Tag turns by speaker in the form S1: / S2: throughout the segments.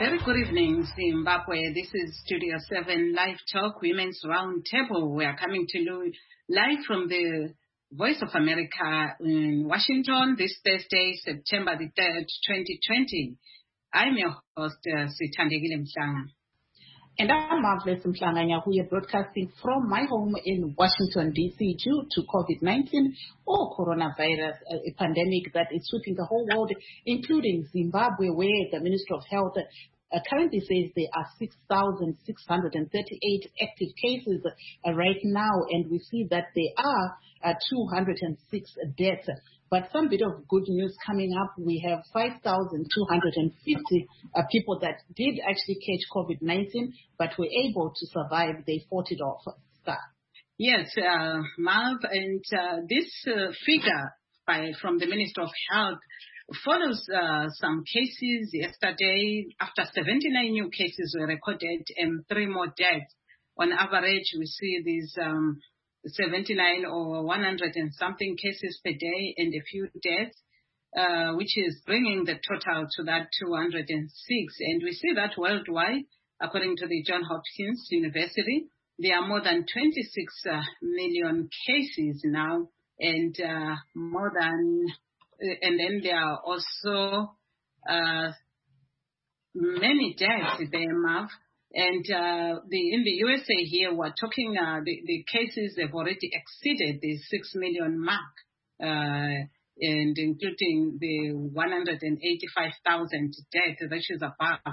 S1: very good evening, Zimbabwe. This is Studio 7 Live Talk, Women's Roundtable. We are coming to you live from the Voice of America in Washington this Thursday, September the 3rd, 2020. I'm your host, Sithandegile Mhlanga.
S2: And I'm Marvelous Mhlanga. We are broadcasting from my home in Washington, D.C. due to COVID-19 or coronavirus, a pandemic that is sweeping the whole world, including Zimbabwe, where the Ministry of Health currently says there are 6,638 active cases right now, and we see that there are 206 deaths. But some bit of good news coming up. We have 5,250 people that did actually catch COVID-19, but were able to survive. They fought it off.
S1: Yes, Marv, and this figure from the Minister of Health follows some cases yesterday. After 79 new cases were recorded and 3 more deaths. On average, we see these 79 or 100 and something cases per day and a few deaths, which is bringing the total to that 206. And we see that worldwide, according to the Johns Hopkins University, there are more than 26 million cases now, and and then there are also many deaths there, Marv. And in the USA here, we're talking, the cases have already exceeded the 6 million mark, and including the 185,000 deaths, which is above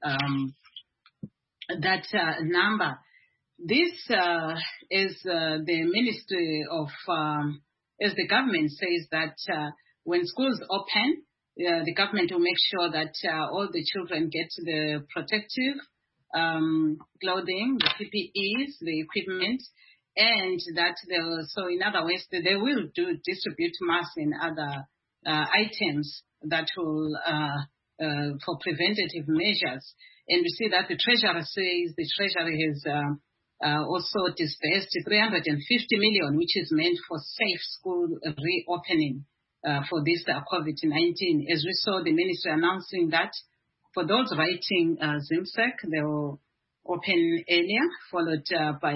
S1: that number. This is the Ministry of, as the government says that when schools open, the government will make sure that all the children get the protective clothing, the PPEs, the equipment, and that so in other ways they will distribute masks and other items that will for preventative measures. And we see that the Treasury says the Treasury has also disbursed 350 million, which is meant for safe school reopening for this COVID-19. As we saw the ministry announcing that for those writing ZIMSEC, they will open earlier, followed by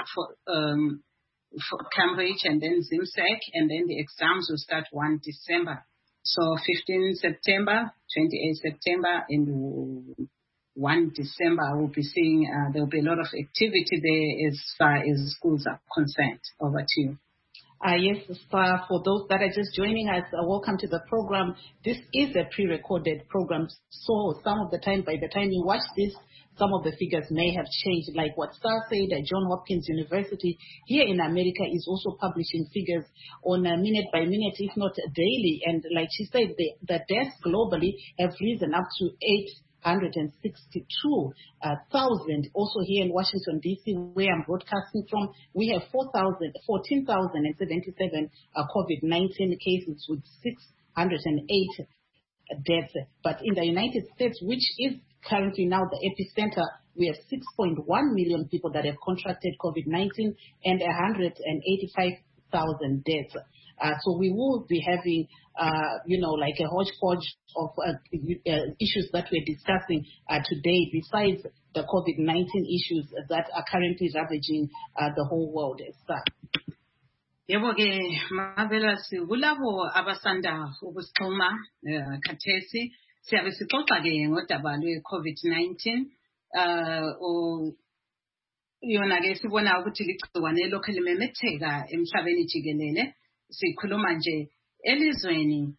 S1: for Cambridge and then ZIMSEC, and then the exams will start 1 December. So 15 September, 28 September, and 1 December, we'll be seeing there will be a lot of activity there as far as schools are concerned. Over to you.
S2: Yes, for those that are just joining us, welcome to the program. This is a pre-recorded program, so some of the time, by the time you watch this, some of the figures may have changed. Like what Star said, Johns Hopkins University here in America is also publishing figures on a minute by minute, if not daily. And like she said, the deaths globally have risen up to 862,000. Also here in Washington, D.C., where I'm broadcasting from, we have 14,077 COVID-19 cases with 608 deaths. But in the United States, which is currently now the epicenter, we have 6.1 million people that have contracted COVID-19 and 185,000 deaths. So we will be having, like a hodgepodge of issues that we're discussing today, besides the COVID-19 issues that are currently ravaging the whole world.
S1: Yebo-ke Marvelous, kulabo abasanda ukusixhuma khathesi siyabe sixoxa-ke ngodaba lwe-COVID-19 yona-ke sibona ukuthi ligciwane lokhu limemetheka emhlabeni jikelele. Sikhuluma nje elizweni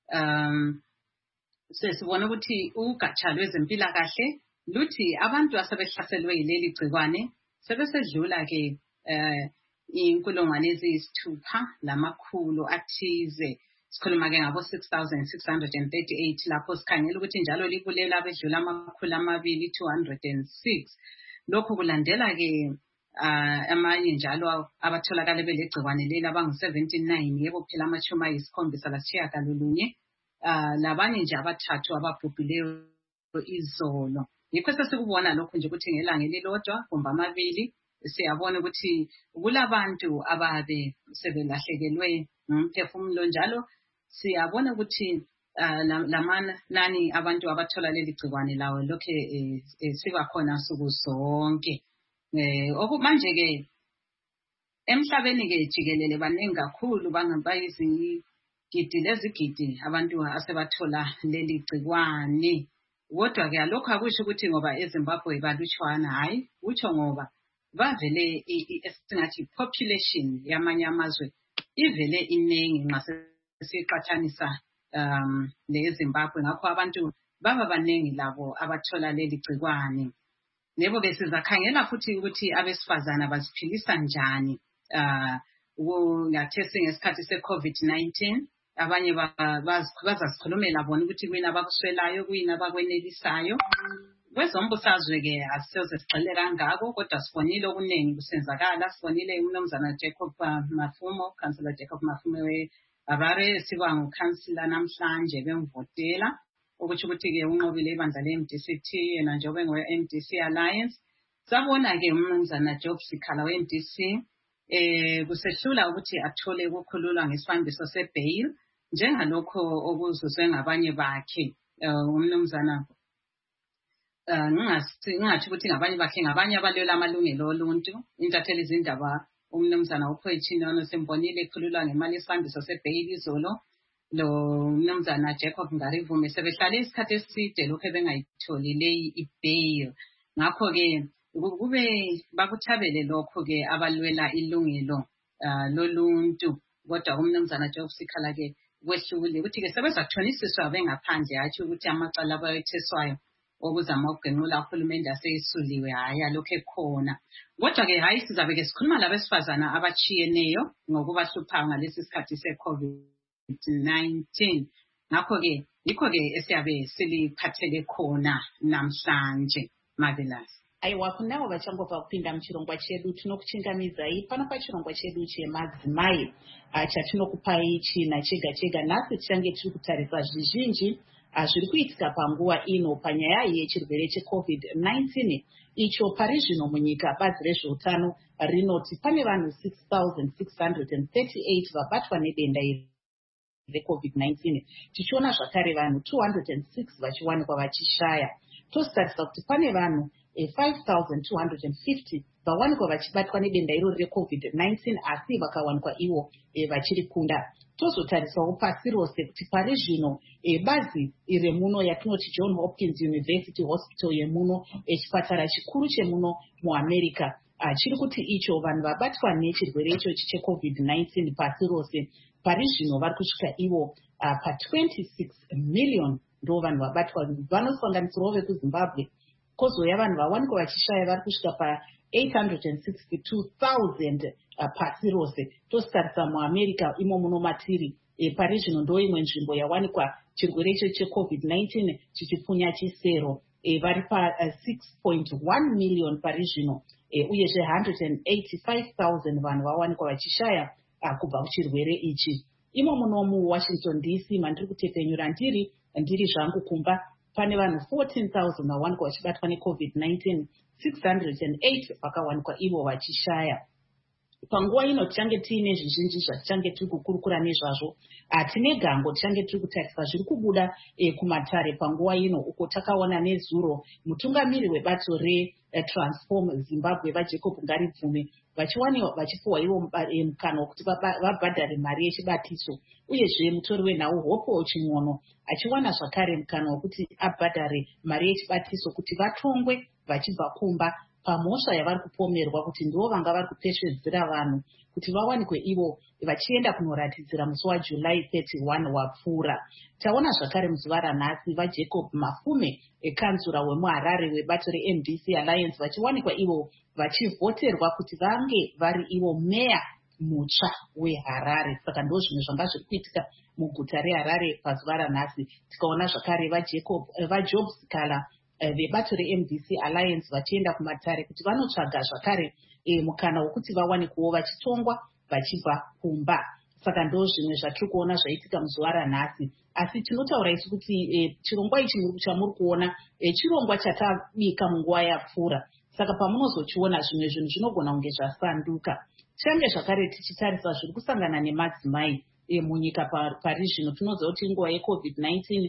S1: sesibona ukuthi ugatsha lwezempilakahle luthi abantu asebehlaselwe yileli gciwane sebesedlula-ke inkulungwane eziyisithupha lamakhulu athize. Sikhuluma-ke ngabo 6,638 lapho sikhangela ukuthi njalo libulela abedlula amakhulu amabili 206. Lokhu kulandela-ke amanye njalo abatholakala belegciwane leli abangu-79, yebo phela amashumi ayisikhombisa lasitshiyagalolunye, labanye nje abathathu ababhubhileyo izolo. Yikho sesikubona lokhu nje ukuthi ngelanga elilodwa kumbe amabili siyabona ukuthi kulabantu ababe sebelahlekelwe ngumphefumulo, njalo siyabona ukuthi lamanani abantu abathola leli gciwane lawo lokhe sibakhona suku zonke. Okumanje ke emhlabeni ke jikelele baningi kakhulu bayizigidi lezigidi abantu asebathola leli gciwane. Kodwa ke lokho akusho ukuthi ngoba eZimbabwe balutshwana, hayi, utsho ngoba bavele esingathi population yamanye amazwe ivele iningi nxa siqhathanisa leZimbabwe, ngakho abantu baba baningi labo abathola leli gciwane. Yebo ke sizakhangela futhi ukuthi abesifazana baziphilisa njani ngathi ngesikhathi se-COVID-19. Abanye bazasikhulumela bona ukuthi kuyini abakuswelayo, kuyini abakwenelisayo. Kwezombusazwe ke asisoze sigxile kangako, kodwa sibonile okuningi kusenzakala. Sibonile umnumzana Councillor Jacob Mafume we-Harare siba ngukhansila namhlanje bemvotela, ukuthi ke unqobile ibandla le-MDC-T yena njengoba engowe-MDC Alliance. Sabona ke umnumzana Job Sikhala we-MDC kusehlula ukuthi athole ukukhululwa ngesibambiso se-bail njengalokho okuzuzwe ngabanye bakhe. Umnumzana ngingathi ukuthi ngabanye bakhe, ngabanye abalwela amalungelo oluntu, intatheli izindaba. Umnumzana uPoychinono sembonile ekhululwa ngemali yesibambiso se-bail izolo. Lo umnumzana Jacob Ngarivume sebehlale isikhathi eside lokho bengayitholi leyi i-bail. Ngakho ke kube bakuthabele lokho ke abalwela ilungelo loluntu. Kodwa umnumzana Job Sikhala ke kwehlule ukuthi ke sebezathonisiswa bengaphandle, hatshi ukuthi amacala abayetheswayo okuzama ukugenqula uhulumende aseyisuliwe, hayi lokho ekhona. Kodwa ke hayi, sizabe ke sikhuluma labesifazana abachiyeneyo ngokubahlupha ngalesi sikhathi se-COVID-19. Ngakho ke yikho ke esiyabe siliphathele khona namhlanje. Marvelous.
S2: Aiwa, kunavo vachangobva kupinda muchirongwa chedu tinokuchingamizai pano pachirongwa chedu chemadzimai chatinokupai china chega chega. Nhasi tichange tiri kutarisa zvizhinji zviri kuitika panguva ino panyaya yechirwere cheCovid-19 icho pari zvino munyika. Bazi rezveutano rinoti pane vanhu 6,638 vabatwa nedenda reCovid-19, tichiona zvakare vanhu 206 vachiwanikwa vachishaya. Tositarisa kuti pane vanhu 5,250 vawanikwa vachibatwa nedenda irori reCovid-19 asi vakawanikwa ivo vachiri kunda. Tozotarisawo pasi rose kuti pari zvino bazi remuno yatinoti John Hopkins University Hospital yemuno chipatara chikuru chemuno muAmerica chiri kuti icho vanhu vabatwa nechirwere ichochi cheCovid-19 pasi rose pari zvino vari kusvika ivo pa26 million ndo vanhu vabatwa, vanosanganisirawo vekuZimbabwe. Kozouya vanhu vawanikwa vachishaya vari kusvika pa862,000 pasi rose. Tositarisa muAmerica imo muno matiri pari zvino ndo imwe nzvimbo yawanikwa chirwere icho cheCovid-19 chichipfunya chisero, vari pa6.1 million pari zvino, uyezve 185,000 vanhu vawanikwa vachishaya kubva kuchirwere ichi. Imo muno muWashington DC mandiri kutepenyura ndiri zvangu kumba pane vanhu 14,000 vawanikwa vachibatwa neCovid-19, 608 vakawanikwa ivo vachishaya. Panguva ino tichange tiine zvizhinji zvatichange tiri kukurukura nezvazvo. Tine gango tichange tiri kutarisa zviri kubuda kumatare panguva ino, uko takaona nezuro mutungamiri webato reTransform Zimbabwe vaJacob Ngarivume vachipuwa ivo mukana wekuti vabhadhare mari yechibatiso, uyezve mutori wenhau Hope Chimwono achiwana zvakare mukana wekuti abhadhare mari yechibatiso kuti vatongwe vachibva kumba pamhosva yavari kupomerwa kuti ndivo vanga vari kupeshedzera vanhu kuti vawanikwe ivo vachienda kunoratidzira musi waJuly 31 wapfuura. Taona zvakare muzuva ranhasi vaJacob Mafume kanzura wemuHarare webato reMDC Alliance vachiwanikwa ivo vachivhoterwa kuti vange vari ivo meya mutsva weHarare. Saka ndo zvimwe zvanga zviri kuitika muguta reHarare pazuva ranhasi. Tikaona zvakare vaJob Sikhala vebato reMDC Alliance vachienda kumatare kuti vanotsvaga zvakare mukana wekuti vawanikwewo vachitongwa vachibva kumba. Saka ndo zvimwe zvatiri kuona zvaitika muzuva ranhasi. Asi tinotaura isu kuti chirongwa ichi chamuri kuona chirongwa chatabika munguva yapfuura. Saka pamunozochiona zvimwe zvinhu zvinogona kunge zvasanduka. Change zvakare tichitarisa zviri kusangana nemadzimai munyika pari zvino. Tinoziva kuti nguva yeCovid-19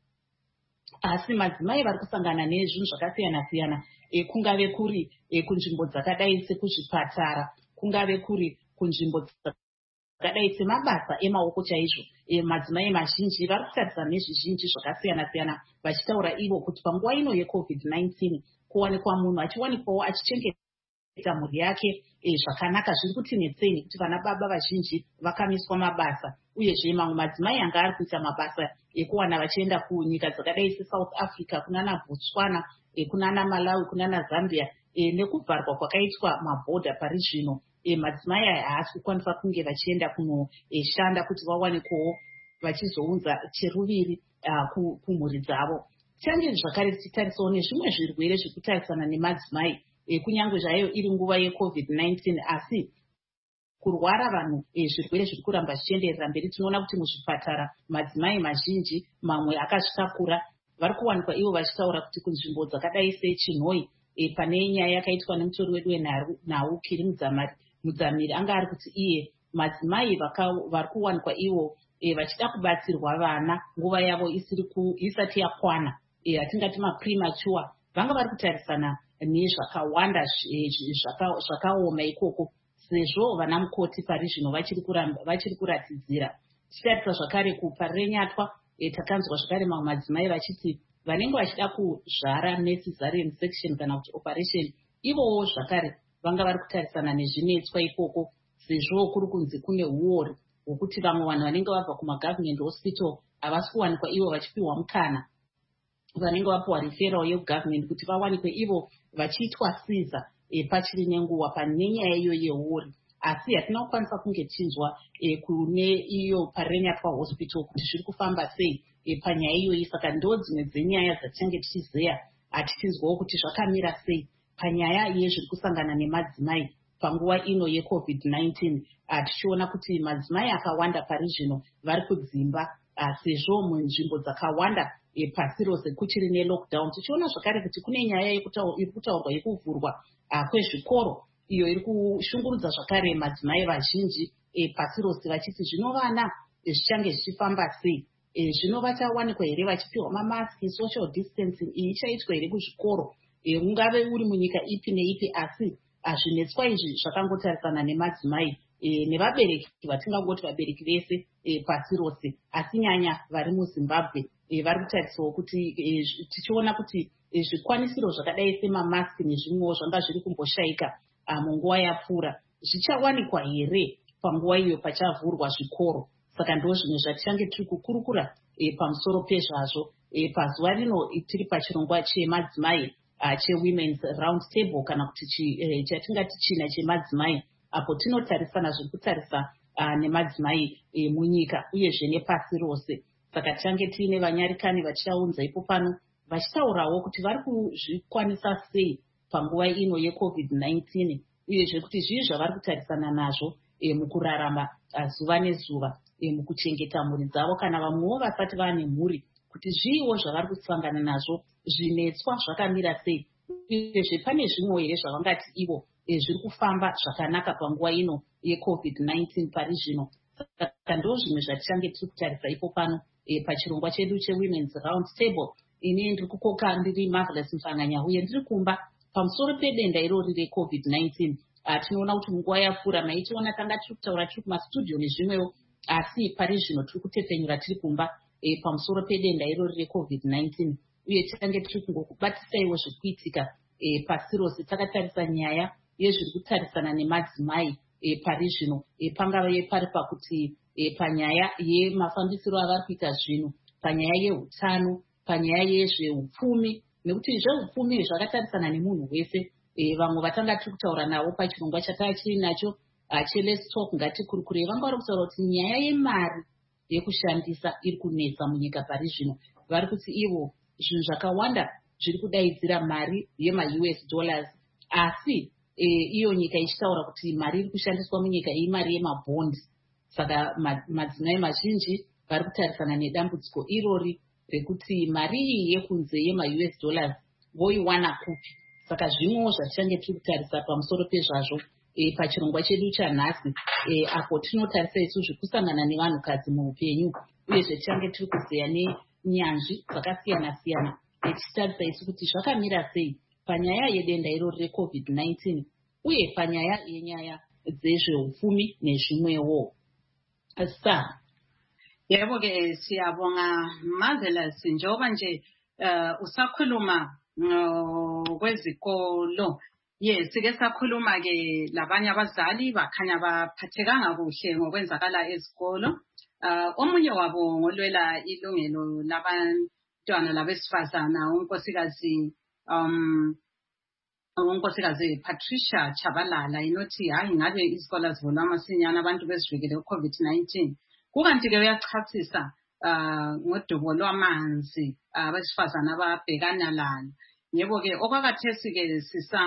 S2: asi madzimai vari kusangana nezvinhu zvakasiyana-siyana, kungave kuri kunzvimbo dzakadai sekuzvipatara, kungave kuri kunzvimbo dzakadai semabasa emaoko chaizvo. Madzimai mazhinji vari kutarisana nezvizhinji zvakasiyana-siyana, vachitaura ivo kuti panguva ino yeCovid-19 kuwanikwa munhu achiwanikwawo achichengeta mhuri yake zvakanaka zviri kutinetsei kuti vana baba vazhinji vakamiswa mabasa, uyezve mamwe madzimai anga ari kuita mabasa ekuwana vachienda kunyika dzakadai seSouth Africa, kunana Botswana, kunana Malawi, kunana Zambia, nekuvharwa kwakaitwa mabhodha pari zvino. Madzimai aya haasi kukwanisa kunge vachienda kunoshanda kuti vawanikwewo vachizounza cheruviri kumhuri dzavo. Change zvakare tichitarisawo nezvimwe zvirwere zviri kutarisana nemadzimai, kunyange zvayo iri nguva yeCovid-19 asi kurwara vanhu zvirwere zviri kuramba zvichienderera mberi. Tinoona kuti muzvipatara madzimai mazhinji, mamwe akazvitakura, vari kuwanikwa ivo vachitaura kuti kunzvimbo dzakadai seChinhoi, pane nyaya yakaitwa nemutori wedu wenhau Kiri Mudzamiri, anga ari kuti iye madzimai vari kuwanikwa ivo vachida kubatsirwa vana nguva yavo isati yakwana, atingati mapremature, vanga vari kutarisana nezvakawanda zvakaoma ikoko, sezvo vana mukoti pari zvino vachiri kuratidzira. Tichitarisa zvakare kupari renyatwa, takanzwa zvakare mamwe madzimai vachiti vanenge vachida kuzvara necessarian section kana kuti operation, ivowo zvakare vanga vari kutarisana nezvinetswa ikoko, sezvo kuri kunzi kune uori hwokuti vamwe vanhu vanenge vabva kumagovernment hospital havasi kuwanikwa ivo vachipiwa mukana, vanenge vapiwa referral yegovernment kuti vawanikwe ivo vachiitwa siza pachiri nenguva panenyaya iyo yeuri. Asi hatina kukwanisa kunge tichinzwa kune iyo parenyatwa hospital kuti zviri kufamba sei panyaya iyoyi. Saka ndo dzimwe dzenyaya dzatichange tichizeya, hatichinzwawo kuti zvakamira sei panyaya yezviri kusangana nemadzimai panguva ino yeCovid-19. Tichiona kuti madzimai akawanda pari zvino vari kudzimba, sezvo munzvimbo dzakawanda pasi rose kuchiri nelockdown. Tichiona zvakare kuti kune nyaya iri kutaurwa yekuvhurwa kwezvikoro, iyo iri kushungurudza zvakare madzimai vazhinji pasi rose, vachiti zvino vana zvichange zvichifamba sei, zvino vachawanikwa here vachipiwa mamaski, social distancing iyi ichaitwa here kuzvikoro, ungave uri munyika ipi neipi. Asi zvinetswa izvi zvakangotarisana nemadzimai nevabereki, vatingangoti vabereki vese pasi rose, asi nyanya vari muZimbabwe vari kutarisawo kuti tichiona kuti zvikwanisiro zvakadai semamaski nezvimwewo zvanga zviri kumboshaika munguva yapfuura zvichawanikwa here panguva iyo pachavhurwa zvikoro. Saka ndo zvimwe zvatichange tiri kukurukura pamusoro pezvazvo pazuva rino tiri pachirongwa chemadzimai chewomen's round table, kana kuti chatingati china chemadzimai, apo tinotarisana zviri kutarisa nemadzimai munyika uyezve nepasi rose. Saka tichange tiine vanyarikani vachichaunza ipo pano vachitaurawo kuti vari kuzvikwanisa sei panguva ino yeCovid-19, uyezve kuti zvii zvavari kutarisana nazvo mukurarama zuva nezuva, mukuchengeta mhuri dzavo, kana vamwewo vasati vane mhuri, kuti zviiwo zvavari kusangana nazvo, zvinetswa zvakamira sei, uyezve pane zvimwewo here zvavangati ivo zviri kufamba zvakanaka panguva ino yeCovid-19 pari zvino. Saka ndo zvimwe zvatichange tiri kutarisa ipo pano pachirongwa chedu chewomen's round table. Ini ndiri kukoka ndiri Marvelous Mfanganya, uye ndiri kumba pamusoro pedenda irori reCovid-19. Tinoona kuti munguva yapfuura maitiona tanga tiri kutaura tiri kumastudio nezvimwewo, asi pari zvino tiri kutepfenyura tiri kumba pamusoro pedenda irori reCovid-19, uye tichange tiri kungokubatisaiwo zviri kuitika pasi rose. Takatarisa nyaya yezviri kutarisana nemadzimai pari zvino, pangave pari pakuti panyaya yemafambisiro avari kuita zvinhu, panyaya yeutano, panyaya yezveupfumi, nekuti zveupfumi zvakatarisana nemunhu wese. Vamwe vatanga tiri kutaura navo pachirongwa chataa chiri nacho cheLet's Talk ngatikurukure, vanga vari kutaura kuti nyaya yemari yekushandisa iri kunetsa munyika pari zvino. Vari kuti ivo zvinhu zvakawanda zviri kudaidzira mari yemaUS dollars, asi iyo nyika ichitaura kuti mari iri kushandiswa munyika imari yemabhondi. Saka madzimai mazhinji vari kutarisana nedambudziko irori rekuti mari iyi yekunze yemaUS dollars voiwana kupi. Saka zvimwewo zvatichange tiri kutarisa pamusoro pezvazvo pachirongwa chedu chanhasi apo tinotarisa isusu kusangana nevanhukadzi muupenyu uyezve tichange tiri kuzeya nenyanzvi dzakasiyana-siyana tichitarisa isu kuti zvakamira sei panyaya yedenda irori reCOVID-19 uye panyaya dzezveupfumi nezvimwewo.
S1: Yebo ke siyabonga Marvelous, njengoba nje usakhuluma kwezikolo. Yes, sike sakhuluma ke labanye abazali bakhanya baphathekanga kuhle ngokwenzakala ezikolo. Omunye wabo ngolwela ilungelo labantwana labesifazana unkosikazi Patricia Chabalala inothi hayi ngabe izikolo zivulwa masinyana abantu bezivikele ku-COVID-19. Kukanti ke uyachasisa ngodubo lwamanzi abesifazana ababhekana lalo. Yebo ke okwakathesi ke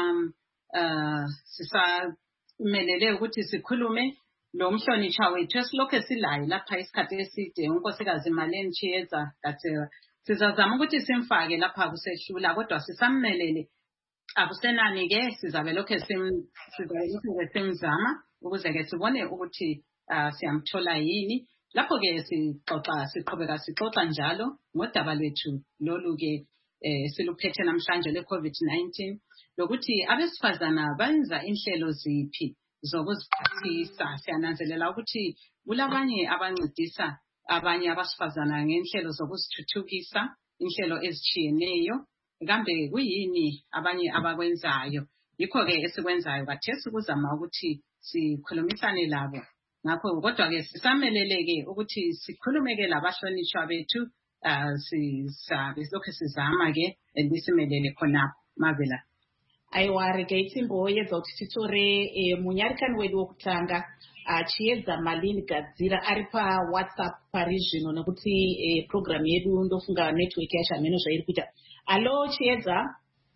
S1: sisamelele ukuthi sikhulume lo mhlonishwa wethu esilokhu silayo lapha isikhathi eside unkosikazi Marlene Chiyeza Gatsera. Sizazama ukuthi simfake lapha kusehlula kodwa sisamelele akusenani ke sizabe lokho simzama ukuze ke sibone ukuthi siyamthola yini. Lapho ke siqhubeka sixoxa njalo ngodaba lwethu lolu ke siluphethe namhlanje le-COVID-19 lokuthi abesifazana benza inhlelo ziphi zokuziphathisa. Siyananzelela ukuthi kulabanye abancedisa abanye abasifazana ngenhlelo zokuzithuthukisa, inhlelo ezitshiyeneyo. Kambe kuyini abanye abakwenzayo? Yikho ke esikwenzayo kathesi ukuzama ukuthi sikhulumisane labo. Ngakho kodwa ke sisameleleke ukuthi sikhulume ke labahlonishwa bethu sisabe lokho sizama ke elisimelele khonapho. Mavela
S2: aiwari ke itimbo yedza kuti titore munyarikani wedu wokutanga Chiyeza Marlene Gadzira ari WhatsApp pari zvino nekuti program yedu ndofunga network yacho hameno zvairi kuita. Alo Chiyeza.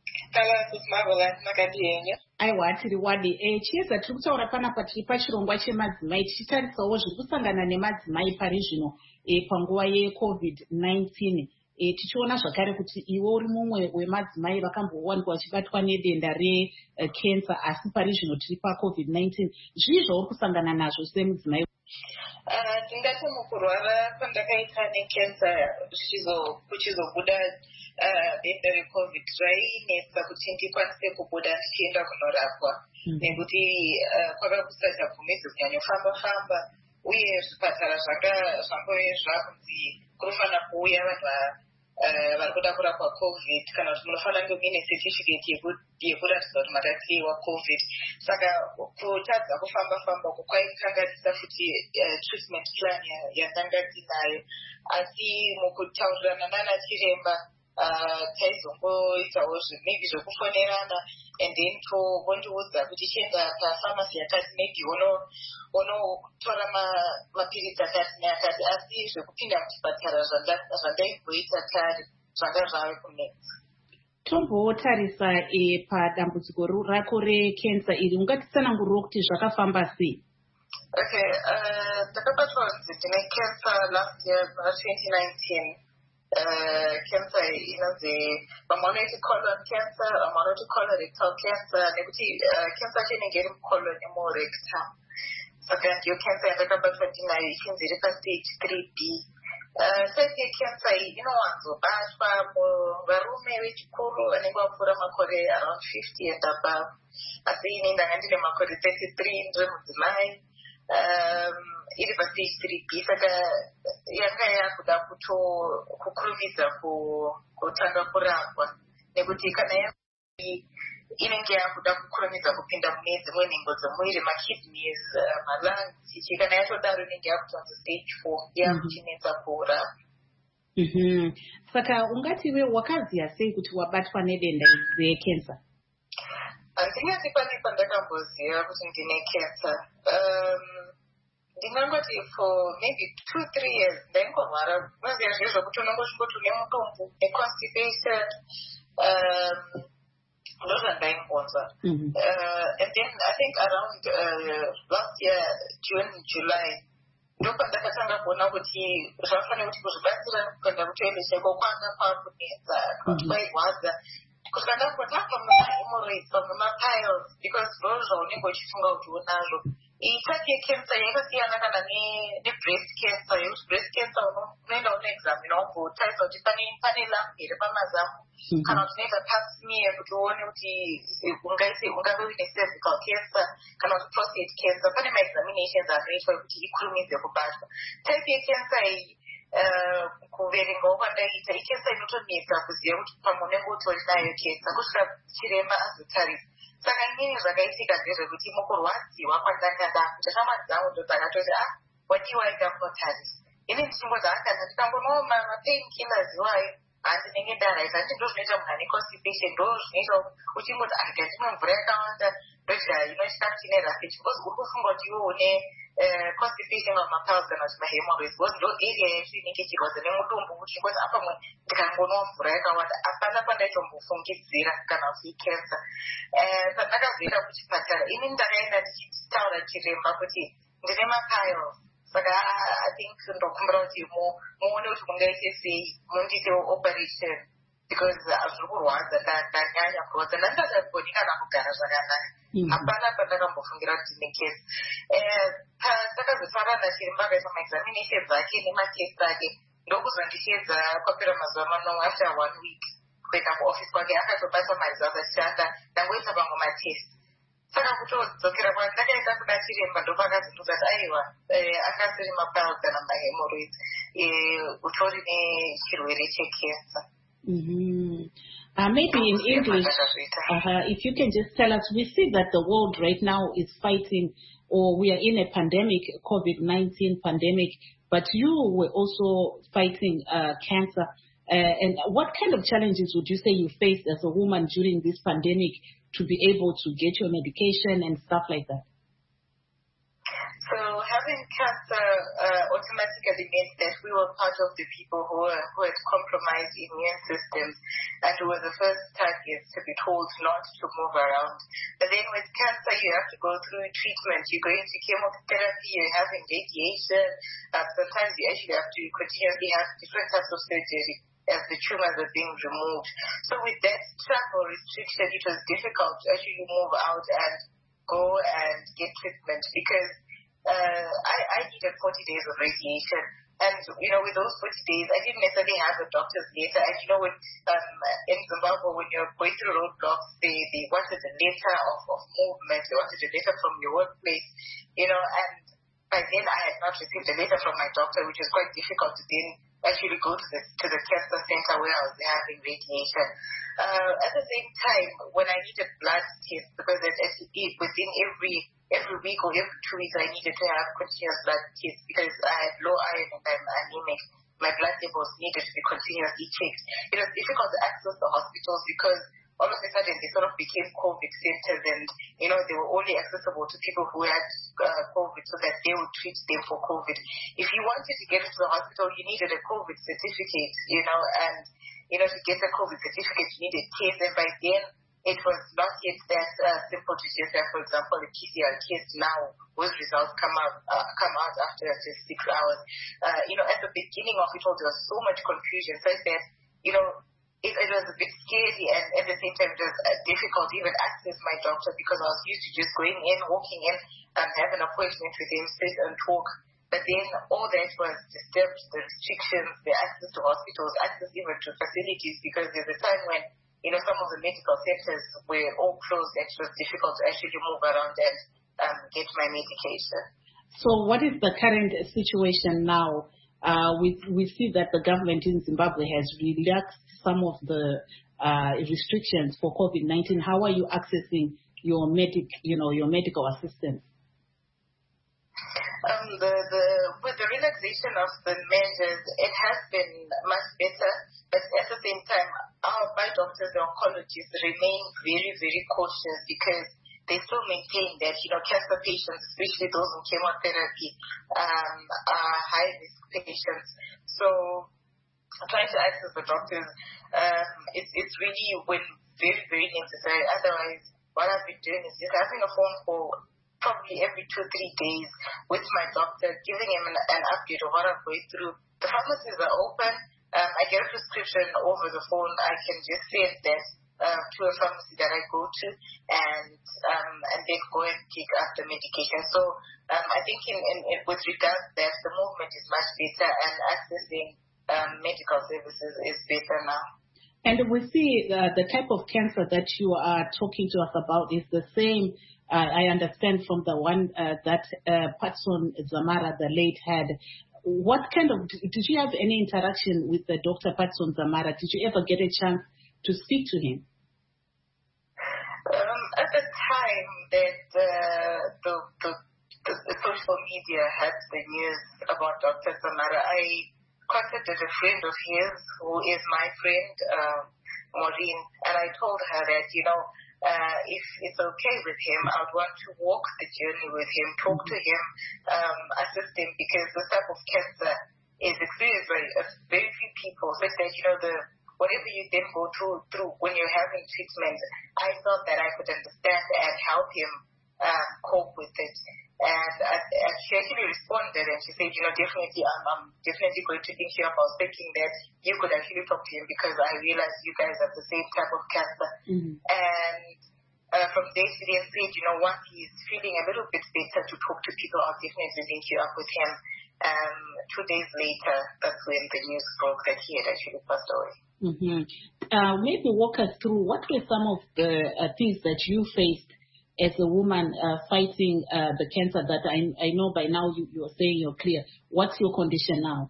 S2: Aiwa tiri wadi. Chiyeza tiri kutaura panapa tiri pachirongwa chemadzimai tichitarisawo zviri kusangana nemadzimai pari zvino panguva yeCOVID-19. Tichiona zvakare kuti iwe uri mumwe wemadzimai vakambowanikwa vachibatwa nedenda recancer asi pari zvino tiri paCOVID-19. Zvii zvauri kusangana nazvo semudzimai?
S3: Ndingati mukurwara kwandakaita necancer kuchizobuda denda reCOVID zvainetsa kuti ndikwanise kubuda ndichienda kunorapwa nekuti kwanga kusati bvumidzwe kunyanyofamba-famba uye zvipatara zvangove zvakunzi kunofanira kuuya vanhu vari kuda kurapwa COVID kana kuti munofanira kunge muine certificate yekuratidza kuti matatsiwa COVID. Saka kutadza kufamba-famba uko kwaikanganisa futi treatment plan yandanga ndinayo. Asi mukutaurirana nana chiremba taizongoitawo maybe zvokufonerana and then vondiudza kuti chienda pafamasi yakati maybe unotora mapirisi akati neakati, asi zvekupinda muchipatara zvandaimboita kare zvanga zvave kunetsa.
S2: Tombotarisa padambudziko rako recancer iri ungatitsanangurira kuti zvakafamba sei?
S3: Okay, ndakabatwa kuti ndine cancer last year 2019. Cancer inonzi vamwe vanoti colon cancer, vamwe vanoti colorectal cancer nekuti cancer inenge iri mucolon nemurectum. Saka ndiyo cancer yandakabatwa ndinayo ichinzi iri pastage 3B. Site yecancer iyi inowanzobatwa muvarume vechikuru vanenge vapfuura makore around 50 and above. Asi ini ndanga ndine makore 33 ndiri mudzimai. Iri pastage 3B, saka yanga yakuda kukurumidza kutanga kurapwa nekuti kana inenge yakuda kukurumidza kupinda mune dzimwe nhengo dzemuviri, makidneys, malungs, kana yatodaro inenge yakutonzi stage 4 yakuchinetsa kurapwa.
S2: Saka ungati iwe wakaziya sei kuti wabatwa nedenda recancer?
S3: Handingati pane pandakamboziva kuti ndine cancer. Ndingangoti for maybe 2-3 years ndaingorwara unoziva zviro zvokuti unongosvingoti une mudumbu neconstipation ndozvandaimbonzwa. And then I think around last year June, July ndopandakatanga kuona kuti zvafanira kuti kuzvibatsira kuenda kutoilet cheko kwanga kwakunetsa kuti kwairwadza Because apart from the hemorrhoids, from the piles, because those are only what you know. Itake cancer yakasiyana kana breast cancer. Breast cancer unoenda unoexamina wombotarisa kuti pane lamp here pamazamu kana kuti unoita pap smear kuti uone kuti ungave uine cervical cancer kana kuti prostate cancer. Pane maexaminations anoitwa kuti ikurumidze kubatwa. Type yecancer iyi kuverengawo kwandaita icancer inotonetsa kuziva kuti pamwe unenge utori nayo cancer kusvika chiremba azotarisa. Saka inini zvakaitika ndezvekuti mukurwadziwa kwandakada ndashamwa dzangu ndo dzakatoti wadiwa ikambotarisa. Ini ndichingoti kana ndikambonawo mapain killers iwayo handinenge ndaraita ndo zvinoita munhu ane constipation ndo zvinoita uchingoti ndimwe mvura yakawanda ndoti inotyisa kuti ine rapid because uri kufunga kuti iwe une constipation vamapiles kana kuti mahemorrhoids because ndo area yetu inenge ichirwadza nemudumbu uchingoti apamwe ndikangonawo mvura yakawanda hapana pandaitombofungidzira kana kuti icancer. Pandakazoenda kuchipatara ini ndakaenda ndichitaura chiremba kuti ndine mapiles. Saka I think ndokumbira kuti muone kuti mungaite sei mundiite operation because zviri kurwadza ndanyanya kurwadza ndandakagoni kana kugara zvakanaka hapana pandakambofungira kuti nekesi. Takazotara nachiremba akaita maexaminations ake nematest ake ndokuzondishedza kwapera mazuva manomwe after 1 week kuenda kuoffice kwake akatobata maresults achishanda ndangoita pamwe matest. Saka kutodzokera kwandakaenda kuna chiremba ndopakazondiudza kuti aiwa akasiri mapiles kana mahemorrhoids utori nechirwere checancer.
S2: Maybe in English, if you can just tell us, we see that the world right now is fighting, or we are in a pandemic, COVID-19 pandemic, but you were also fighting cancer. And what kind of challenges would you say you faced as a woman during this pandemic to be able to get your medication and stuff like that?
S3: So having cancer automatically meant that we were part of the people who had compromised immune systems and who were the first targets to be told not to move around. But then with cancer, you have to go through treatment. You go into chemotherapy, you're having radiation. Sometimes you actually have to continuously have different types of surgery as the tumors are being removed. So with that travel restriction, it was difficult to actually move out and go and get treatment because I needed 40 days of radiation. And, with those 40 days, I didn't necessarily have a doctor's letter. And, when in Zimbabwe, when you're going through roadblocks, they wanted a letter of movement. They wanted a letter from your workplace, and by then I had not received a letter from my doctor, which was quite difficult to then actually go to the cancer center where I was having radiation. At the same time, when I needed blood tests, because within every week or every 2 weeks, I needed to have continuous blood tests because I had low iron and I'm anemic. My blood levels needed to be continuously checked. It was difficult to access the hospitals because all of a sudden they sort of became COVID centers and, they were only accessible to people who had COVID so that they would treat them for COVID. If you wanted to get into the hospital, you needed a COVID certificate, and, to get a COVID certificate, you needed tests. And by then, it was not yet that simple to just have, for example, a PCR test now whose results come out after just 6 hours. At the beginning of it all, there was so much confusion. So that, it was a bit scary, and at the same time, it was difficult to even access my doctor because I was used to just going in, walking in, and have an appointment with him, sit and talk. But then all that was disturbed, the restrictions, the access to hospitals, access even to facilities, because there's a time when some of the medical centers were all closed and it was difficult to actually move around and get my medication.
S2: So what is the current situation now? We see that the government in Zimbabwe has relaxed some of the restrictions for COVID-19. How are you accessing your medical assistance?
S3: With the relaxation of the measures, it has been much better, but at the same time, my doctors, the oncologists, remain very, very cautious because they still maintain that, cancer patients, especially those in chemotherapy, are high-risk patients. So trying to access the doctors, it's really when very, very necessary. Otherwise, what I've been doing is just having a phone call probably every 2-3 days with my doctor, giving him an update of what I'm going through. The pharmacies are open. I get a prescription over the phone. I can just send that to a pharmacy that I go to, and then go and pick up the medication. So I think in with regards to that, the movement is much better, and accessing medical services is better now.
S2: And we see the type of cancer that you are talking to us about is the same, I understand, from the one that Patson Zamara, the late, had. What kind of, did you have any interaction with the Dr. Patson Zamara? Did you ever get a chance to speak to him?
S3: At the time that the social media had the news about Dr. Zamara, I contacted a friend of his who is my friend, Maureen, and I told her that, if it's okay with him, I would want to walk the journey with him, talk to him, assist him, because this type of cancer is experienced by very few people. So that, whatever you then go through when you're having treatment, I felt that I could understand and help him cope with it. And she actually responded, and she said, definitely, I'm definitely going to think you up. I was thinking that you could actually talk to him because I realized you guys have the same type of cancer. Mm-hmm. And from there, she then said, once he's feeling a little bit better to talk to people, I'll definitely link you up with him. 2 days later, that's when the news broke that he had actually passed away.
S2: Mm-hmm. Maybe walk us through what were some of the things that you faced as a woman fighting the cancer that I know by now you're saying you're clear. What's your condition now?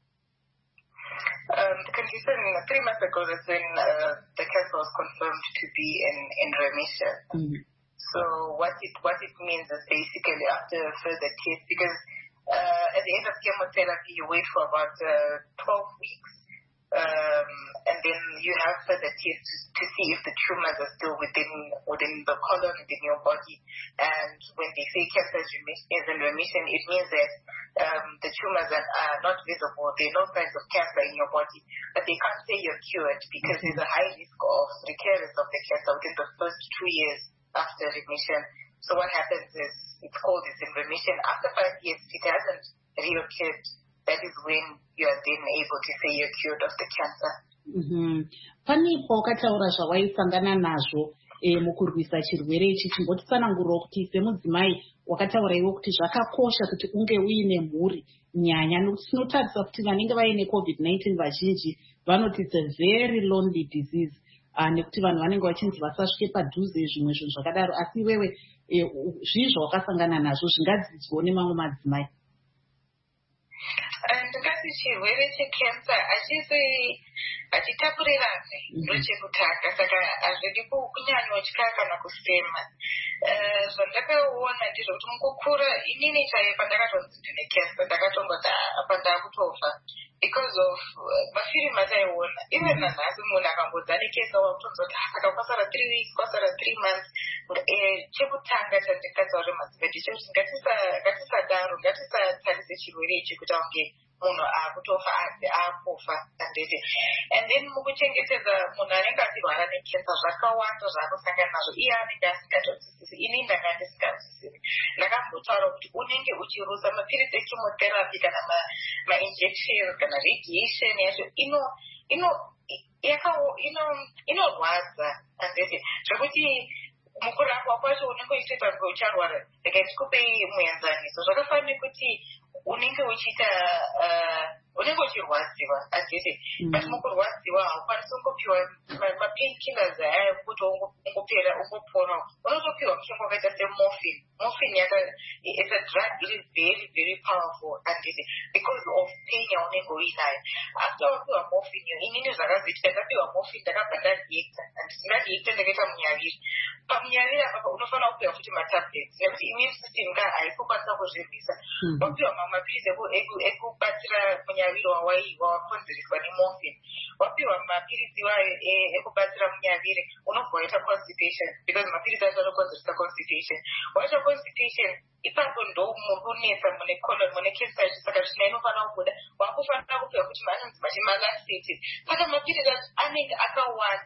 S3: The condition 3 months ago is when the cancer was confirmed to be in remission. Mm-hmm. So what it means is basically after further tests, because at the end of chemotherapy you wait for about 12 weeks. And then you have further tests to see if the tumors are still within the colon, within your body. And when they say cancer is in remission, it means that the tumors are not visible. There are no signs of cancer in your body. But they can't say you're cured because there's a high risk of recurrence of the cancer within the first 2 years after remission. So what happens is it's in remission. After 5 years, if it hasn't reoccurred, that is when you are then able to say you're cured of the cancer.
S2: Panipo wakataura zvawaisangana nazvo mukurwisa chirwere ichi, chimbotitsanangurira kuti semudzimai wakataura iwe kuti zvakakosha kuti unge uine mhuri nyanya, nokuti tinotarisa kuti vanenge vaine COVID-19 vazhinji vanoti it's a very lonely disease, nekuti vanhu vanenge vachinzi vasasvike padhuze zvimwe zvinhu zvakadaro. Asi iwewe zvizvo wakasangana nazvo zvingadzidzwawo nemamwe madzimai?
S3: Ndingati chirwere checancer hachitapurirane ndochekutanga, saka hazvidi kunyanyotya kana kusema. Zvandakaona ndizvo kuti mukukura inini chaiye pandakatonzi ndine cancer ndakatongoti apa ndakutofa because of mafirimu ataiona. Even nanhasi munhu akangodza nekesa wakutonzoti saka kwasara 3 weeks, kwasara 3 months. Chekutanga chandingataura madzimai ndechekuti ngatisadaro, ngatisatarise chirwere ichi kuti aunge munhu akutofa asi akufa anditi. And then mukuchengetedza munhu anenge achirwara necancer zvakawanda zvaanosangana nazvo iye anenge asingatonzwisisi. Ini ndanga ndisinganzwisisi. Ndakambotaura kuti unenge uchirusa mapirizi echemotherapy kana ma-injections kana radiation yacho inorwadza anditi, zvekuti mukurapwa kwacho unenge uchitoita kunge ucharwara. Saka ndikupei muenzaniso, zvakafanira nekuti unenge uchiita unenge uchirwadziwa anditi, but mukurwadziwa haukwanisi kungopiwa mapainkillers aya kuti ungopera ungopona. Unotopiwa mushonga wakaita semorphine. Morphine it's a drug that is very very powerful anditi, because of pain yaunenge uinayo. After wapiwa morphine inini zvakazoitika ndapiwa morphine ndakabva ndadiekta, ndingadiekta ndakaita munyaviri. Pamunyaviri apa unofanira kupiwa futi matablets nekuti immune system haikukwanisa kuzvirwisa. Wapiwa mapirizi ekubatsira munyaviri wawakonzereswa nemorphine. Wapiwa mapirizi wayo ekubatsira munyaviri unobva waita constipation, because mapirizi acho anokonzeresa constipation. Waita constipation ipapo ndomunesa mune colon mune cancer yacho, saka zvina inofanira kubuda. Wakufanira kupiwa kuti manonzi machimalaxative. Saka mapirizi acho anenge akawanda.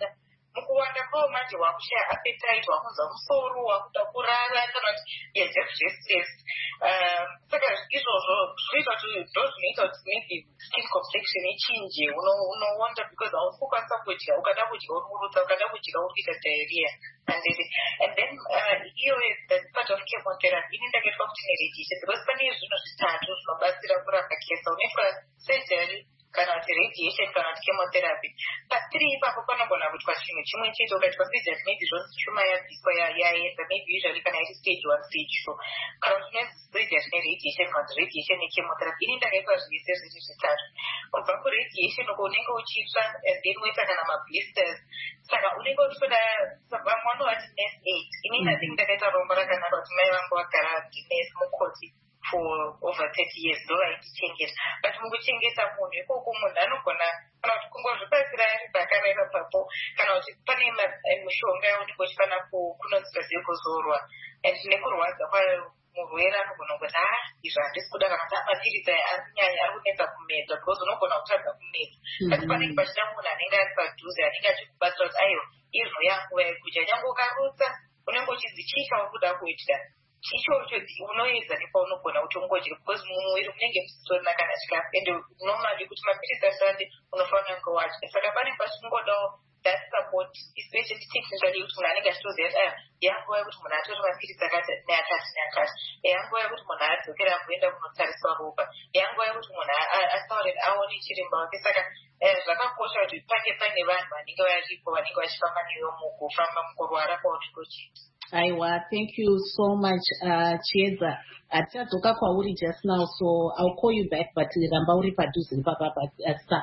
S3: mukuwanda kwawo manje wakushaya appetite, wakunza musoro, wakuda kurara kana kuti you're just restless. Saka izvozvo zvinoita kuti ndozvinoita kuti maybe skin complexion ichinje. Unowonder because hausi kukwanisa kudya, ukada kudya uri kurutsa, ukada kudya uri kuita diarrhea. And then the part of chemotherapy inoita kuitwa kuti neradiation, because pane zvinhu zvitatu zvinobatsira kurapa cancer. Unoitwa surgery kana kuti radiation kana kuti chemotherapy. Pa3 ipapo panogona kuitwa chinhu chimwe chete, ukaitwa surgery maybe zvonzi tumor yabviswa yaenda, maybe usually kana iri stage 1 stage 2, kana kuti unonzi surgery neradiation kana kuti radiation nechemotherapy. Inoita kuitwa zvese zviri zvitatu. Kubva kuradiation uko unenge uchitsva and then woita kana mablisters. Saka unenge uchitoda vamwe vanovati nurse aid. Inini ndinenge ndakaita rombo rakanaka kuti mai vangu vagara nurse mukoti for over 30 years, though I chengeta. But mukuchengeta munhu ikoko munhu anogona kana kuti kungozvibatsira ari pakarera papo, kana kuti pane mushonga yaunenge uchifanira kunonzi kuzorwa, and nekurwadza kwayo murwere anogona kuti izvo handisi kuda, kana kuti mapirisi aya ari kunyanya ari kunetsa kumedza, because unogona kutadza kumedza. Asi panenge pachida munhu anenge ari padhuze, anenge achikubatsira kuti aiwa izvo yanguva yekudya, nyange ukarutsa unenge uchidzichika uri kuda kuita ichocho unoedza nepaunogona kuti ungodya, because mumwiri munenge musitorina kana chikafu, and normally kuti mapirisi ashande unofanira kunge wadya. Saka pane pachingodawo that support, especially technically, kuti munhu anenge achitoziva kuti yanguva yekuti munhu atori mapirisi akati neakati neakati, yanguva yekuti munhu adzokera kuenda kunotariswa ropa, yanguva yekuti munhu ataurira aone chiremba wake. Saka zvakakosha kuti pange pane vanhu vanenge varipo vanenge vachifamba newe mukufamba mukurwara kwaunongochiita.
S2: Aiwa, thank you so much, Chiedza. Tichadzoka kwauri just now, so I'll call you back, but ramba uri padhuze papa sir.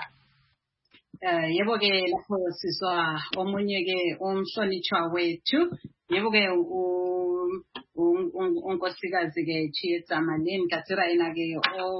S1: Yebo ke lapho sizwa omunye ke umhlonitshwa wethu, yebo ke unkosikazi ke Chiedza Malini Katira yena ke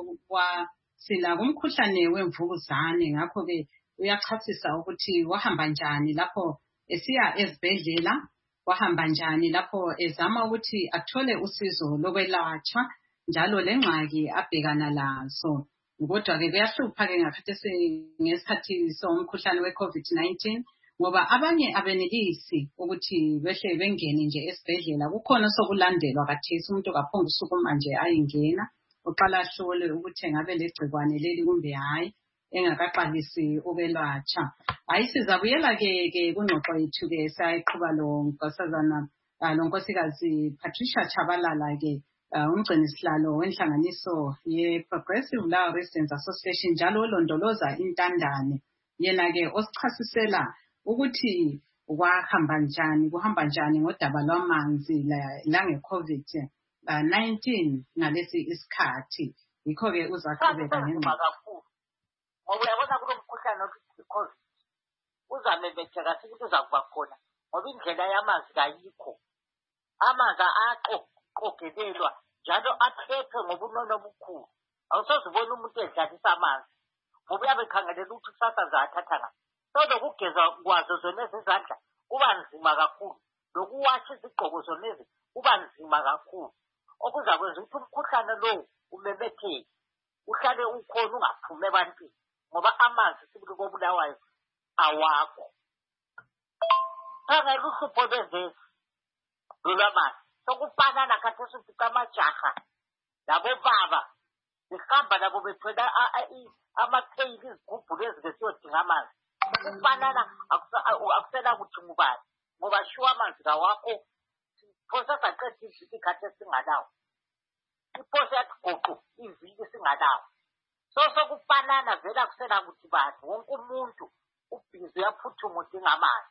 S1: sila kumkhuhlane wemvukuzane, ngakho ke uyachasisa ukuthi wahamba njani lapho esiya ezibhedlela, wahamba njani lapho ezama ukuthi athole usizo lokwelatshwa, njalo lengxaki abhekana lazo. Kodwa ke kuyahlupha ke ngesikhathi somkhuhlane we-COVID-19, ngoba abanye abenelisi ukuthi behle bengene nje esibhedlela. Kukhona sokulandelwa kathesi, umuntu kaphonga usukuma nje ayingena, uqala ahlole ukuthi ngabe legcikwane leli kumbe hayi, engakaqalisi ukwelatshwa. Hayi, sizabuyela ke kungxoxo yethu ke sayiqhuba lo nkosikazi Patricia Chabalala ke umgcinisihlalo wenhlanganiso ye-Progressive Law Residents Association, njalo olondoloza intandane. Yena ke osichasisela ukuthi kuhamba njani ngodaba lwamanzi lange-COVID-19 ngalesi isikhathi. Yikho ke uzaqhubeka
S4: kakhulu. Ngoba uyabona kulo mkhuhlane othi uzamemetheka sithi uza kuba khona, ngoba indlela yamanzi kayikho. Amanzi aqogelelwa njalo aphephe ngobunono obukhulu. Awusazibona umuntu edlalisa amanzi ngoba uyabe ekhangelela ukuthi kusasa azathatha ngaphi. Sokugeza kwazo zona izandla kuba nzima kakhulu, nokuwasha izigqoko zona ezi kuba nzima kakhulu, okuzakwenza ukuthi umkhuhlane lowo umemetheke uhlale ukhona ungaphumi ebantwini, ngoba amanzi sibili kobulawayo awakho. Khangela uhlupho lwevesi lolwamanzi, sokufanana khathesi ufica amajaha labobaba zihamba labo bethwela amapheyili, izigubhu lezi besiyodinga amanzi. Ukufanana akusela kuthi ngubani, ngoba shuwa amanzi kawakho. Phosa saqeda iviki khathesi singalawo, iphosa yathi goqo iviki singalawo. Sokufanana vele kusela kuthi bantu, wonke umuntu ubhizi uyaphuthuma udinga amanzi.